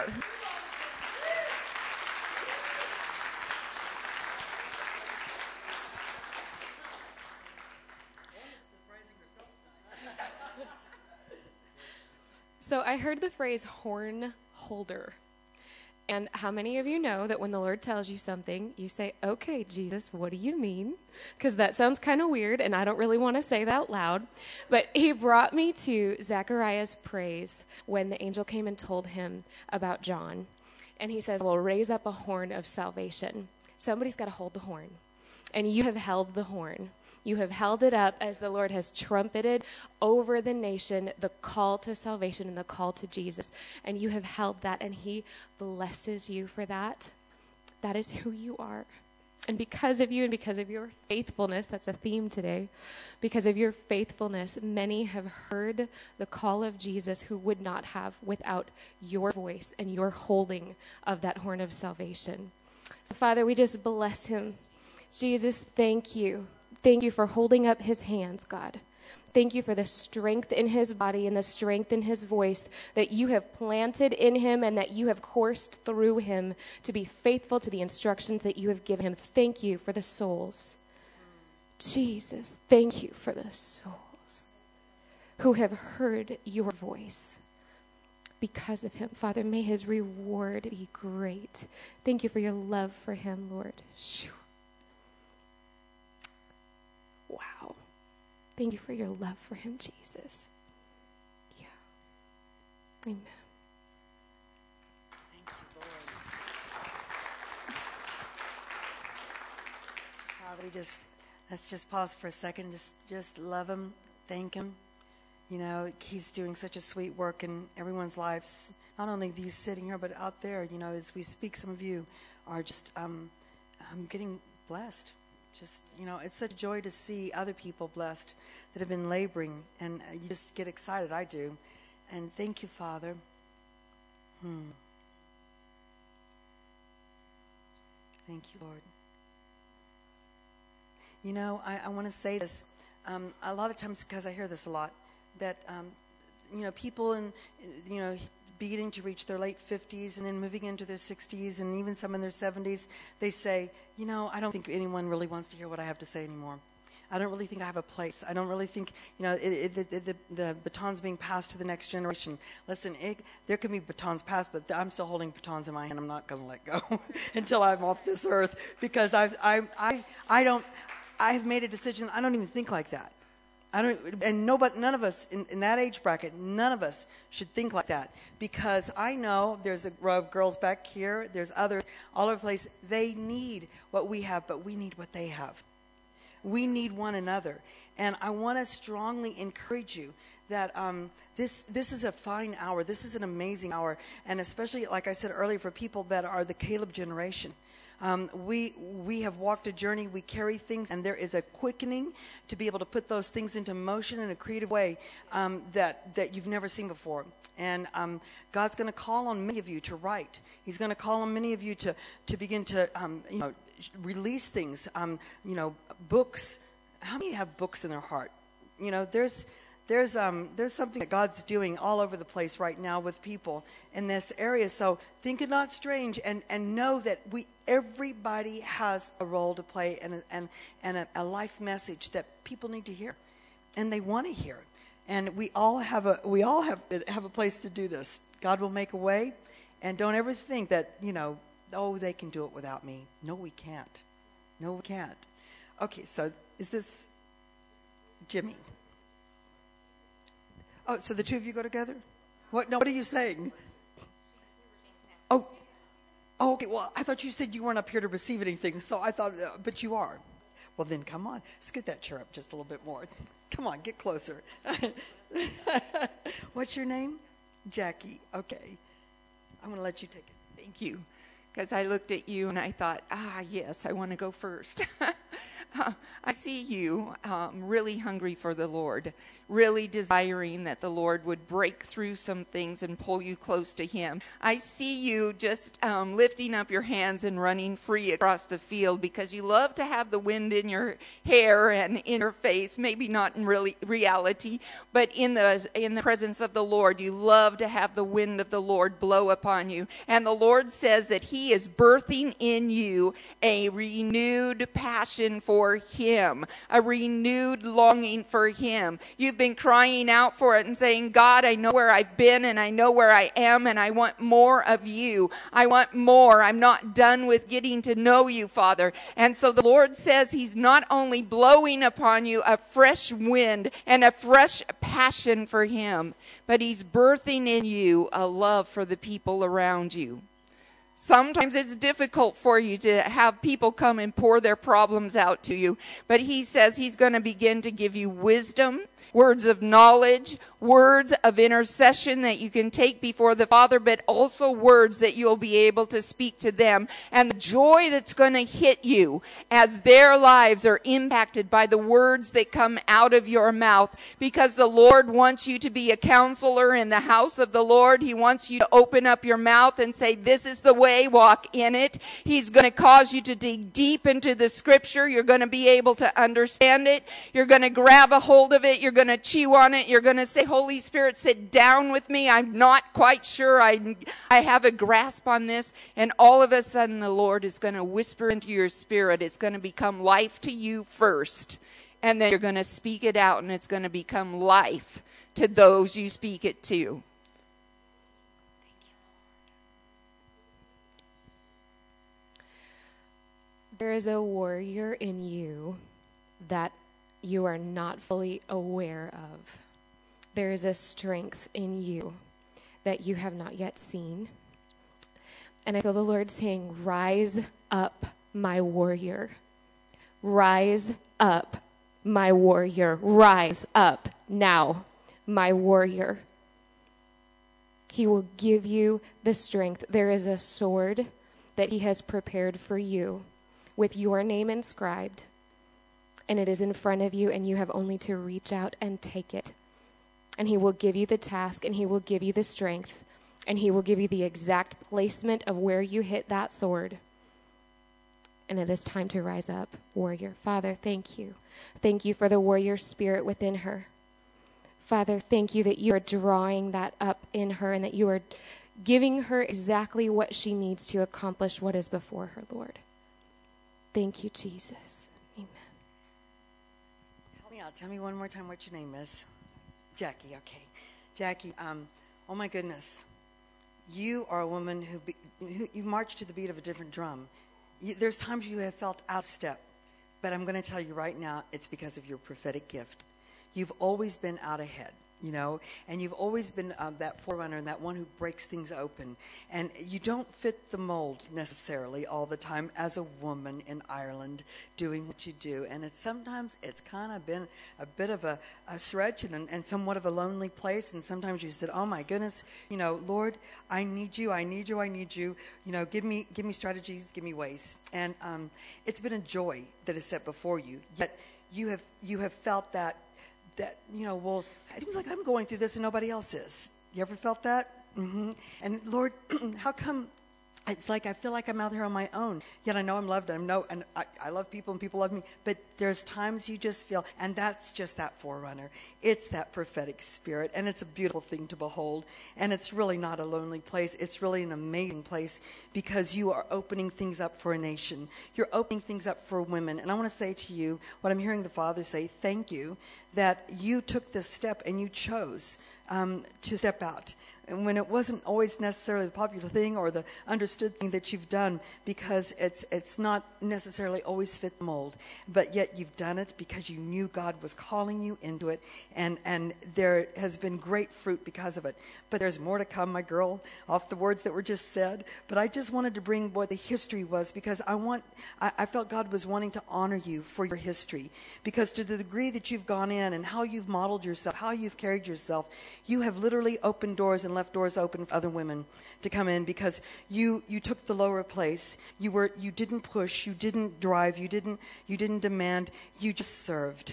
Speaker 7: So I heard the phrase horn holder. And how many of you know that when the Lord tells you something, you say, okay, Jesus, what do you mean? Because that sounds kind of weird, and I don't really want to say that out loud. But he brought me to Zechariah's praise when the angel came and told him about John. And he says, well, raise up a horn of salvation. Somebody's got to hold the horn. And you have held the horn. You have held it up as the Lord has trumpeted over the nation the call to salvation and the call to Jesus. And you have held that, and he blesses you for that. That is who you are. And because of you and because of your faithfulness, that's a theme today, because of your faithfulness, many have heard the call of Jesus who would not have without your voice and your holding of that horn of salvation. So, Father, we just bless him. Jesus, thank you. Thank you for holding up his hands, God. Thank you for the strength in his body and the strength in his voice that you have planted in him and that you have coursed through him to be faithful to the instructions that you have given him. Thank you for the souls. Jesus, thank you for the souls who have heard your voice because of him. Father, may his reward be great. Thank you for your love for him, Lord. Wow. Thank you for your love for him, Jesus. Yeah. Amen.
Speaker 2: Thank you, Lord. Father, we just, let's just pause for a second. Just, just love him. Thank him. You know, he's doing such a sweet work in everyone's lives. Not only these sitting here, but out there, you know, as we speak, some of you are just, um, I'm getting blessed. Just, you know, it's such a joy to see other people blessed that have been laboring, and uh, you just get excited. I do. And thank you, Father. Hmm. Thank you, Lord. You know, I, I want to say this um, a lot of times because I hear this a lot, that, um, you know, people in, you know, beginning to reach their late fifties and then moving into their sixties and even some in their seventies, they say, you know, I don't think anyone really wants to hear what I have to say anymore. I don't really think I have a place. I don't really think, you know, it, it, it, the, the baton's being passed to the next generation. Listen, it, there can be batons passed, but I'm still holding batons in my hand. I'm not going to let go until I'm off this earth because I've, I, I, I don't, I've made a decision. I don't even think like that. I don't, and nobody, none of us in, in that age bracket, none of us should think like that, because I know there's a row of girls back here, there's others all over the place. They need what we have, but we need what they have. We need one another, and I want to strongly encourage you that um, this this is a fine hour. This is an amazing hour, and especially, like I said earlier, for people that are the Caleb generation. Um, we we have walked a journey, we carry things, and there is a quickening to be able to put those things into motion in a creative way um, that, that you've never seen before. And um, God's going to call on many of you to write. He's going to call on many of you to, to begin to um, you know, release things, um, you know, books. How many have books in their heart? You know, there's there's um there's something that God's doing all over the place right now with people in this area. So think it not strange, and and know that we everybody has a role to play, and a, and and a, a life message that people need to hear, and they want to hear. And we all have a we all have have a place to do this. God will make a way, and don't ever think that, you know, oh, they can do it without me. No, we can't. No, we can't. Okay, so is this Jimmy? Oh, so the two of you go together? What? No, what are you saying? Oh, oh, okay. Well, I thought you said you weren't up here to receive anything, so I thought, uh, but you are. Well, then come on. Scoot that chair up just a little bit more. Come on, get closer. What's your name? Jackie. Okay. I'm going to let you take it.
Speaker 3: Thank you. Because I looked at you and I thought, ah, yes, I want to go first. uh, I see you um, really hungry for the Lord, really desiring that the Lord would break through some things and pull you close to Him. I see you just um, lifting up your hands and running free across the field because you love to have the wind in your hair and in your face, maybe not in really reality, but in the, in the presence of the Lord. You love to have the wind of the Lord blow upon you. And the Lord says that He is birthing in you a renewed passion for Him, a renewed longing for Him. You've been crying out for it and saying, God, I know where I've been and I know where I am and I want more of you. I want more. I'm not done with getting to know you, Father. And so the Lord says He's not only blowing upon you a fresh wind and a fresh passion for Him, but He's birthing in you a love for the people around you. Sometimes it's difficult for you to have people come and pour their problems out to you, but He says He's going to begin to give you wisdom, words of knowledge, words of intercession that you can take before the Father, but also words that you'll be able to speak to them. And the joy that's going to hit you as their lives are impacted by the words that come out of your mouth, because the Lord wants you to be a counselor in the house of the Lord. He wants you to open up your mouth and say, this is the way, walk in it. He's going to cause you to dig deep into the Scripture. You're going to be able to understand it. You're going to grab a hold of it. You're going to chew on it. You're going to say, Holy Spirit, sit down with me. I'm not quite sure I, I have a grasp on this. And all of a sudden, the Lord is going to whisper into your spirit. It's going to become life to you first. And then you're going to speak it out, and it's going to become life to those you speak it to.
Speaker 7: There is a warrior in you that you are not fully aware of. There is a strength in you that you have not yet seen. And I feel the Lord saying, rise up, my warrior. Rise up, my warrior. Rise up now, my warrior. He will give you the strength. There is a sword that He has prepared for you with your name inscribed. And it is in front of you, and you have only to reach out and take it. And He will give you the task, and He will give you the strength, and He will give you the exact placement of where you hit that sword. And it is time to rise up, warrior. Father, thank you. Thank you for the warrior spirit within her. Father, thank you that you are drawing that up in her, and that you are giving her exactly what she needs to accomplish what is before her, Lord. Thank you, Jesus. Amen.
Speaker 2: Help me out. Tell me one more time what your name is. Jackie, okay. Jackie, um, oh my goodness. You are a woman who, be, who you march to the beat of a different drum. You, there's times you have felt out of step, but I'm going to tell you right now, it's because of your prophetic gift. You've always been out ahead, you know, and you've always been um, that forerunner and that one who breaks things open. And you don't fit the mold necessarily all the time as a woman in Ireland doing what you do. And it's sometimes it's kind of been a bit of a, a stretch and, and somewhat of a lonely place. And sometimes you said, oh my goodness, you know, Lord, I need you, I need you, I need you. You know, give me give me strategies, give me ways. And um, it's been a joy that is set before you. Yet you have you have felt that that, you know, well, it seems like I'm going through this and nobody else is. You ever felt that? Mm-hmm. And Lord, how come it's like I feel like I'm out here on my own. Yet I know I'm loved. I know, and I, I love people, and people love me. But there's times you just feel, and that's just that forerunner. It's that prophetic spirit, and it's a beautiful thing to behold. And it's really not a lonely place. It's really an amazing place because you are opening things up for a nation. You're opening things up for women. And I want to say to you what I'm hearing the Father say, thank you that you took this step and you chose um, to step out. And when it wasn't always necessarily the popular thing or the understood thing that you've done, because it's it's not necessarily always fit the mold, but yet you've done it because you knew God was calling you into it, and, and there has been great fruit because of it. But there's more to come, my girl, off the words that were just said. But I just wanted to bring what the history was, because I want I, I felt God was wanting to honor you for your history, because to the degree that you've gone in and how you've modeled yourself, how you've carried yourself, you have literally opened doors and left doors open for other women to come in, because you you took the lower place. You were you didn't push, you didn't drive, you didn't you didn't demand, you just served.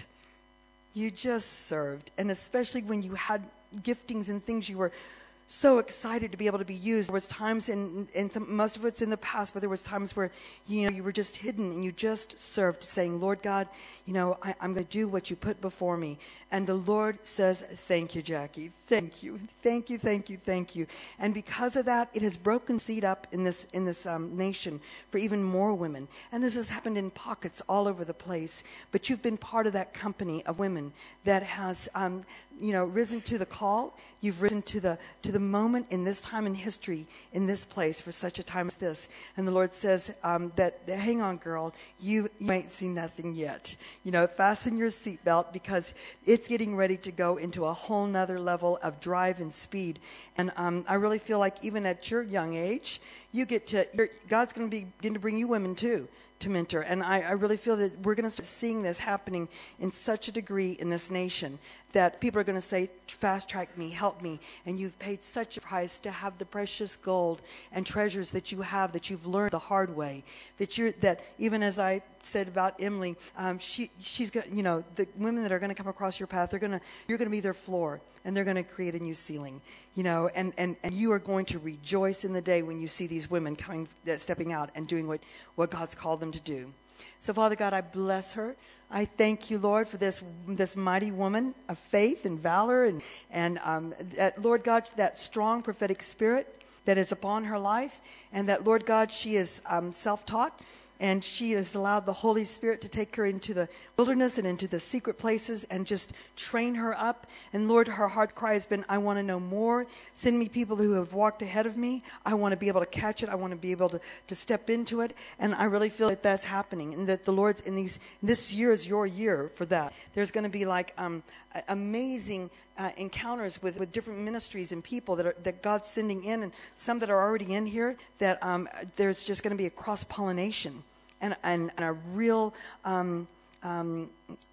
Speaker 2: You just served. And especially when you had giftings and things, you were so excited to be able to be used. There was times in, in some, most of it's in the past, but there was times where, you know, you were just hidden and you just served, saying, Lord God, you know, I, I'm going to do what you put before me. And the Lord says, thank you, Jackie. Thank you. Thank you, thank you, thank you. And because of that, it has broken seed up in this, in this um, nation for even more women. And this has happened in pockets all over the place. But you've been part of that company of women that has, um, you know, risen to the call. You've risen to the to the moment in this time in history, in this place, for such a time as this. And the Lord says um, that, hang on, girl, you, you ain't seen nothing yet. You know, fasten your seatbelt, because it's getting ready to go into a whole nother level of drive and speed. And um, I really feel like even at your young age, you get to, you're, God's going to be begin to bring you women too, to mentor. And I, I really feel that we're going to start seeing this happening in such a degree in this nation that people are going to say, fast track me, help me. And you've paid such a price to have the precious gold and treasures that you have, that you've learned the hard way. That you're, that even as I said about Emily, um, she, she's got, you know, the women that are going to come across your path, they're going to, you're going to be their floor, and they're going to create a new ceiling, you know, and, and, and you are going to rejoice in the day when you see these women coming, uh, stepping out and doing what, what God's called them to do. So, Father God, I bless her. I thank you, Lord, for this this mighty woman of faith and valor, and, and um, that, Lord God, that strong prophetic spirit that is upon her life, and that, Lord God, she is um, self-taught, and she has allowed the Holy Spirit to take her into the wilderness and into the secret places and just train her up. And Lord, her heart cry has been, I want to know more. Send me people who have walked ahead of me. I want to be able to catch it. I want to be able to, to step into it. And I really feel that that's happening, and that the Lord's in these, this year is your year for that. There's going to be like um, amazing uh, encounters with, with different ministries and people that are, that God's sending in, and some that are already in here, that um, there's just going to be a cross-pollination. And, and, and a real um, um,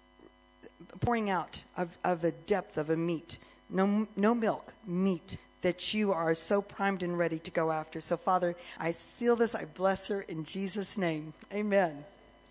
Speaker 2: pouring out of, of a depth of a meat. No, no milk, meat that you are so primed and ready to go after. So, Father, I seal this. I bless her in Jesus' name. Amen.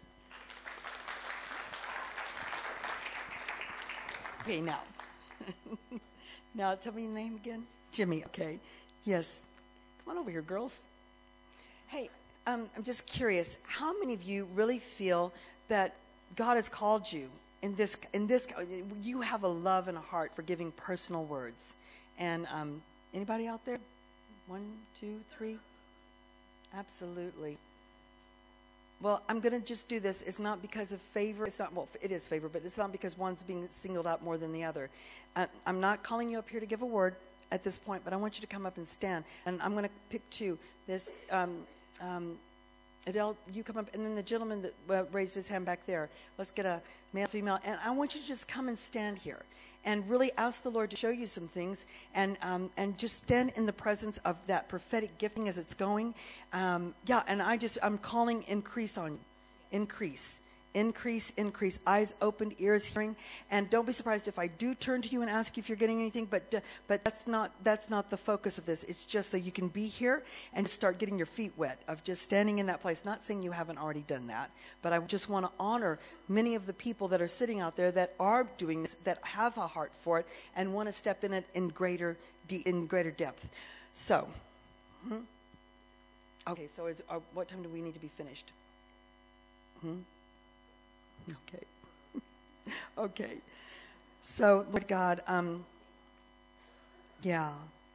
Speaker 2: Okay, now. Now, tell me your name again. Jimmy, okay. Yes. Come on over here, girls. Hey. Um, I'm just curious, how many of you really feel that God has called you in this, in this, you have a love and a heart for giving personal words? And um, anybody out there? One, two, three? Absolutely. Well, I'm going to just do this. It's not because of favor. It's not, well, it is favor, but it's not because one's being singled out more than the other. Uh, I'm not calling you up here to give a word at this point, but I want you to come up and stand. And I'm going to pick two. This, um, Um, Adele, you come up, and then the gentleman that uh, raised his hand back there. Let's get a male, female, and I want you to just come and stand here and really ask the Lord to show you some things, and um, and just stand in the presence of that prophetic gifting as it's going. Um, yeah, and I just I'm calling increase on you, increase. Increase, increase, eyes opened, ears hearing, and don't be surprised if I do turn to you and ask you if you're getting anything. But uh, but that's not that's not the focus of this. It's just so you can be here and start getting your feet wet of just standing in that place. Not saying you haven't already done that, but I just want to honor many of the people that are sitting out there that are doing this, that have a heart for it, and want to step in it in greater de- in greater depth. So, hmm? Okay, so is, uh, what time do we need to be finished? Hmm? Okay. Okay. So, Lord God, um, yeah.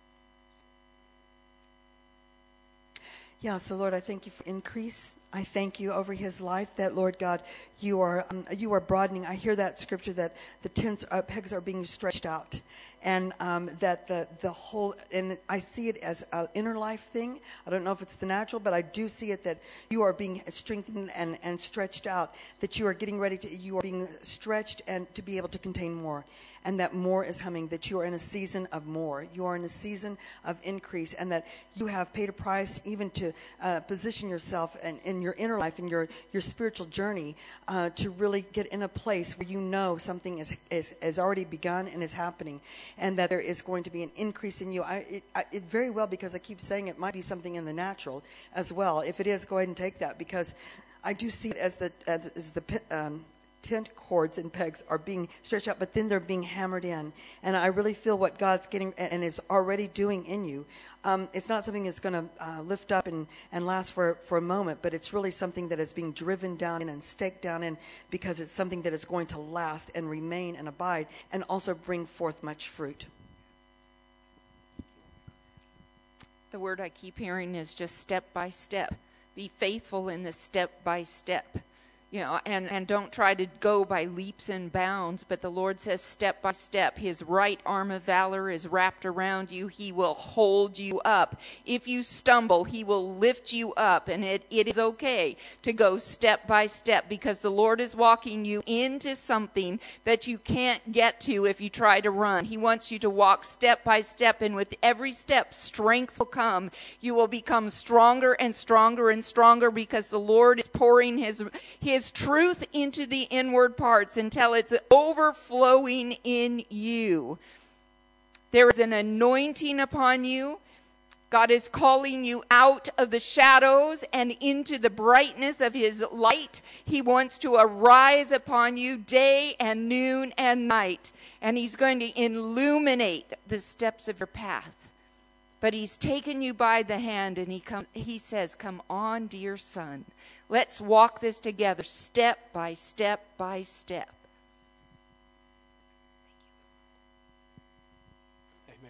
Speaker 2: Yeah, so Lord, I thank you for increase. I thank you over his life that, Lord God, you are um, you are broadening. I hear that scripture that the tents uh, pegs are being stretched out, and um, that the the whole, and I see it as an inner life thing. I don't know if it's the natural, but I do see it that you are being strengthened and, and stretched out, that you are getting ready to, you are being stretched and to be able to contain more. And that more is coming, that you are in a season of more. You are in a season of increase, and that you have paid a price even to uh, position yourself and in your inner life, in your, your spiritual journey, uh, to really get in a place where you know something is, is, is already begun and is happening, and that there is going to be an increase in you. I, it, I, it very well, because I keep saying it might be something in the natural as well. If it is, go ahead and take that, because I do see it as the, as, as the um, tent cords and pegs are being stretched out, but then they're being hammered in. And I really feel what God's getting and is already doing in you. Um, it's not something that's going to uh, lift up and, and last for, for a moment, but it's really something that is being driven down in and staked down in, because it's something that is going to last and remain and abide and also bring forth much fruit.
Speaker 3: The word I keep hearing is just step by step. Be faithful in the step by step. You know, and, and don't try to go by leaps and bounds, but the Lord says step by step. His right arm of valor is wrapped around you. He will hold you up. If you stumble, he will lift you up, and it, it is okay to go step by step, because the Lord is walking you into something that you can't get to if you try to run. He wants you to walk step by step, and with every step, strength will come. You will become stronger and stronger and stronger, because the Lord is pouring his his His truth into the inward parts until it's overflowing in you. There is an anointing upon you. God is calling you out of the shadows and into the brightness of his light. He wants to arise upon you day and noon and night. And he's going to illuminate the steps of your path. But he's taken you by the hand, and he, come, he says, come on, dear son. Let's walk this together, step by step by step.
Speaker 1: Amen.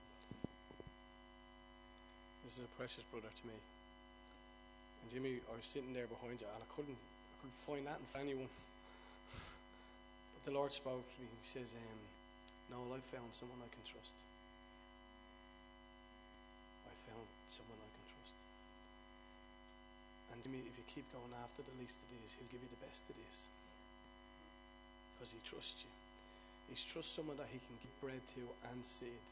Speaker 1: This is a precious brother to me. And Jimmy, I was sitting there behind you, and I couldn't, I couldn't find that for anyone. But the Lord spoke to me. He says, um, "Noel, I found someone I can trust. I found someone I can trust." And Jimmy, if you keep going after the least of these, he'll give you the best of these. Because he trusts you. He's trust someone that he can give bread to and seed.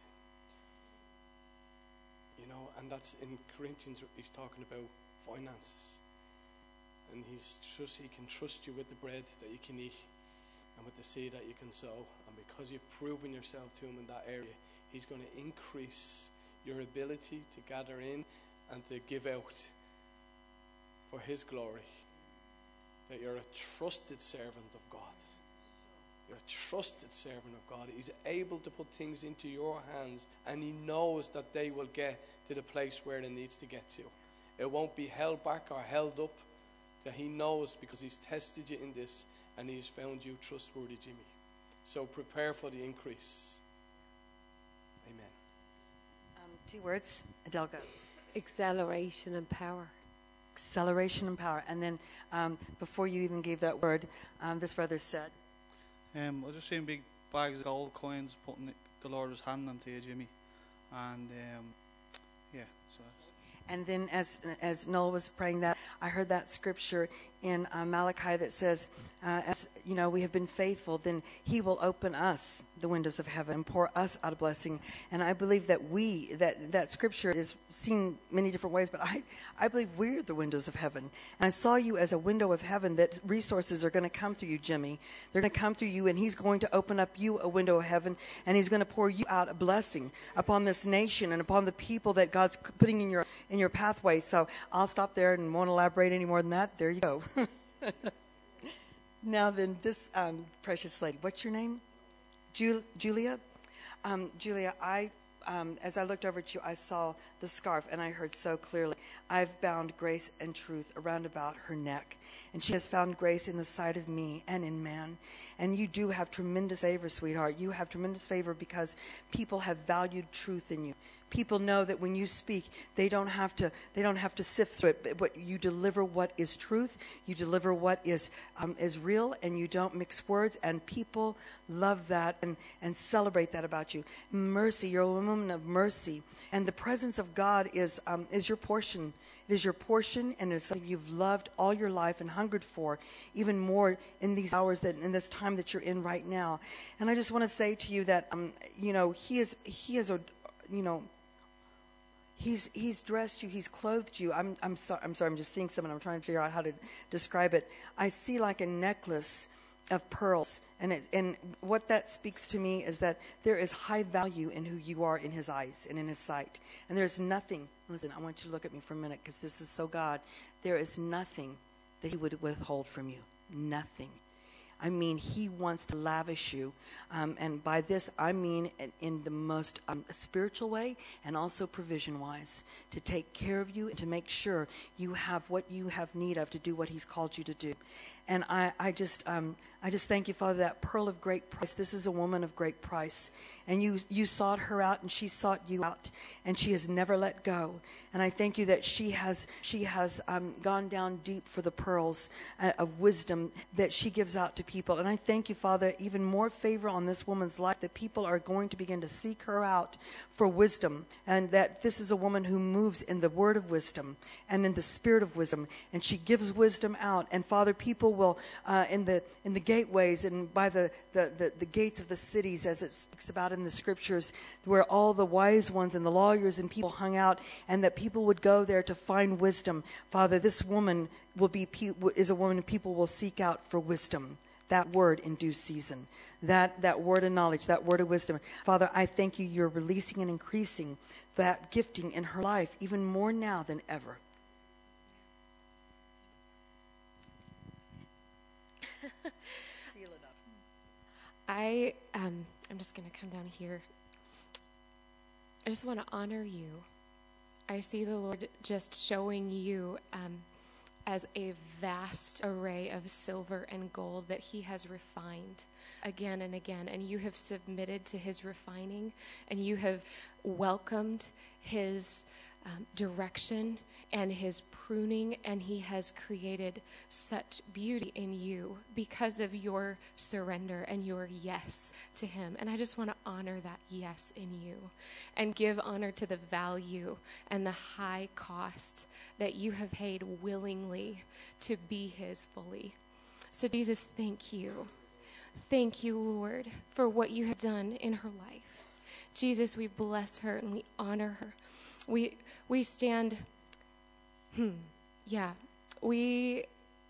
Speaker 1: You know, and that's in Corinthians, he's talking about finances. And he's trust, he can trust you with the bread that you can eat and with the seed that you can sow. And because you've proven yourself to him in that area, he's going to increase your ability to gather in and to give out for his glory. That you're a trusted servant of God. You're a trusted servant of God. He's able to put things into your hands, and he knows that they will get to the place where it needs to get to. It won't be held back or held up. That he knows, because he's tested you in this, and he's found you trustworthy, Jimmy. So prepare for the increase. Amen.
Speaker 2: Um, two words, Adelga.
Speaker 8: Acceleration and power.
Speaker 2: Acceleration and power. And then um, before you even gave that word, um, this brother said,
Speaker 9: Um, I was just seeing big bags of gold coins, putting it, the Lord was handing them to you, Jimmy. And um, yeah, so that's...
Speaker 2: And then as as Noel was praying that, I heard that scripture in uh, Malachi that says, uh, as you know, we have been faithful, then he will open us the windows of heaven and pour us out a blessing. And I believe that we, that, that scripture is seen many different ways, but I, I believe we're the windows of heaven. And I saw you as a window of heaven, that resources are going to come through you, Jimmy. They're going to come through you, and he's going to open up you a window of heaven, and he's going to pour you out a blessing upon this nation and upon the people that God's putting in your in your pathway. So I'll stop there and won't elaborate any more than that. There you go. Now then, this um, precious lady, what's your name? Ju- Julia? Um, Julia, I um, as I looked over at you, I saw the scarf, and I heard so clearly, I've bound grace and truth around about her neck. And she has found grace in the sight of me and in man. And you do have tremendous favor, sweetheart. You have tremendous favor because people have valued truth in you. People know that when you speak, they don't have to they don't have to sift through it, but you deliver what is truth, you deliver what is um, is real, and you don't mix words, and people love that and, and celebrate that about you. Mercy, you're a woman of mercy, and the presence of God is um, is your portion. It is your portion, and it's something you've loved all your life and hungered for, even more in these hours, that in this time that you're in right now. And I just want to say to you that, um, you know, He is, He is a, you know, He's He's dressed you, He's clothed you. I'm I'm sorry, I'm sorry, I'm just seeing something. I'm trying to figure out how to describe it. I see like a necklace of pearls, and it, and what that speaks to me is that there is high value in who you are in His eyes and in His sight. And there's nothing. Listen, I want you to look at me for a minute, because this is so God. There is nothing that He would withhold from you. Nothing. I mean, He wants to lavish you. Um, and by this, I mean in, in the most um, spiritual way, and also provision-wise, to take care of you and to make sure you have what you have need of to do what He's called you to do. And I, I just um, I just thank you, Father, that pearl of great price. This is a woman of great price. And you, you sought her out, and she sought you out, and she has never let go. And I thank you that she has she has um, gone down deep for the pearls uh, of wisdom that she gives out to people. And I thank you, Father, even more favor on this woman's life, that people are going to begin to seek her out for wisdom, and that this is a woman who moves in the word of wisdom and in the spirit of wisdom, and she gives wisdom out. And Father, people will uh, in the in the gateways and by the, the, the, the gates of the cities, as it speaks about in the scriptures, where all the wise ones and the lawyers and people hung out, and that people would go there to find wisdom. Father, this woman will be is a woman people will seek out for wisdom, that word in due season, that that word of knowledge, that word of wisdom. Father, I thank you, you're releasing and increasing that gifting in her life even more now than ever. Seal it up.
Speaker 7: I, um, I'm just going to come down here. I just want to honor you. I see the Lord just showing you um, as a vast array of silver and gold that He has refined again and again. And you have submitted to His refining, and you have welcomed His um, direction and His pruning, and He has created such beauty in you because of your surrender and your yes to Him. And I just want to honor that yes in you and give honor to the value and the high cost that you have paid willingly to be His fully. So Jesus, thank you. Thank you, Lord, for what you have done in her life. Jesus, we bless her and we honor her. We we stand Hmm. Yeah, we,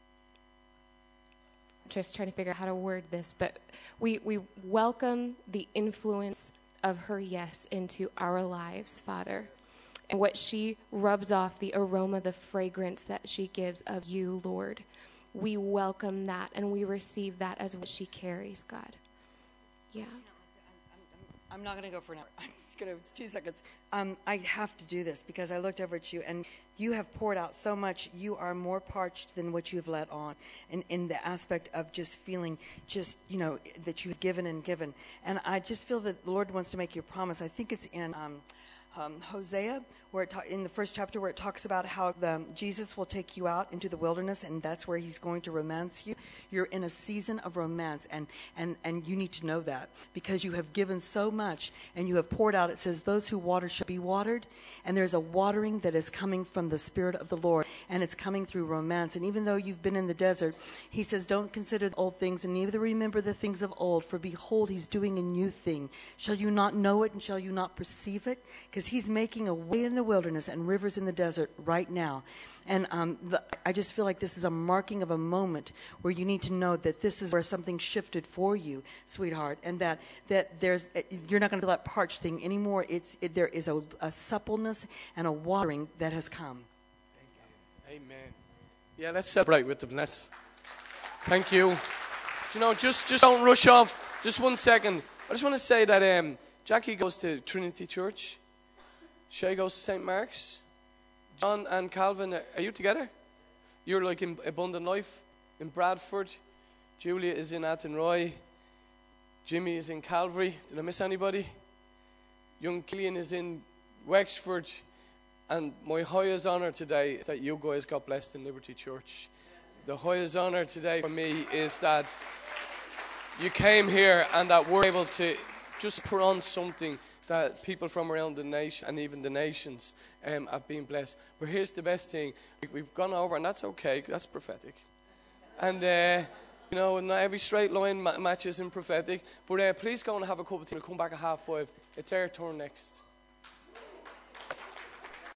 Speaker 7: just trying to figure out how to word this, but we, we welcome the influence of her yes into our lives, Father, and what she rubs off, the aroma, the fragrance that she gives of you, Lord. We welcome that, and we receive that as what she carries, God. Yeah.
Speaker 2: I'm not going to go for an hour. I'm just going to, two seconds. Um, I have to do this because I looked over at you, and you have poured out so much. You are more parched than what you have let on, in, in the aspect of just feeling just, you know, that you have given and given. And I just feel that the Lord wants to make you a promise. I think it's in um, um, Hosea, where it ta- in the first chapter, where it talks about how the, Jesus will take you out into the wilderness, and that's where He's going to romance you. You're in a season of romance, and, and, and you need to know that, because you have given so much and you have poured out. It says, those who water shall be watered, and there's a watering that is coming from the Spirit of the Lord, and it's coming through romance. And even though you've been in the desert, He says, don't consider the old things, and neither remember the things of old, for behold, He's doing a new thing. Shall you not know it, and shall you not perceive it? Because He's making a way in the wilderness and rivers in the desert right now. And um, the, I just feel like this is a marking of a moment where you need to know that this is where something shifted for you, sweetheart, and that that there's you're not going to feel that parched thing anymore. It's it, there is a, a suppleness and a watering that has come.
Speaker 1: Amen. Yeah, let's celebrate with them. Let's. Thank you. You know, just just don't rush off. Just one second. I just want to say that. Um, Jackie goes to Trinity Church. Shay goes to Saint Mark's. John and Calvin, are you together? You're like in Abundant Life in Bradford. Julia is in Athenroy. Jimmy is in Calvary. Did I miss anybody? Young Killian is in Wexford. And my highest honour today is that you guys got blessed in Liberty Church. The highest honour today for me is that you came here and that we're able to just put on something that people from around the nation and even the nations um, have been blessed. But here's the best thing. We've gone over, and that's okay. That's prophetic. And, uh, you know, not every straight line ma- matches in prophetic. But uh, please go and have a cup of tea. We'll come back at half five. It's their turn next.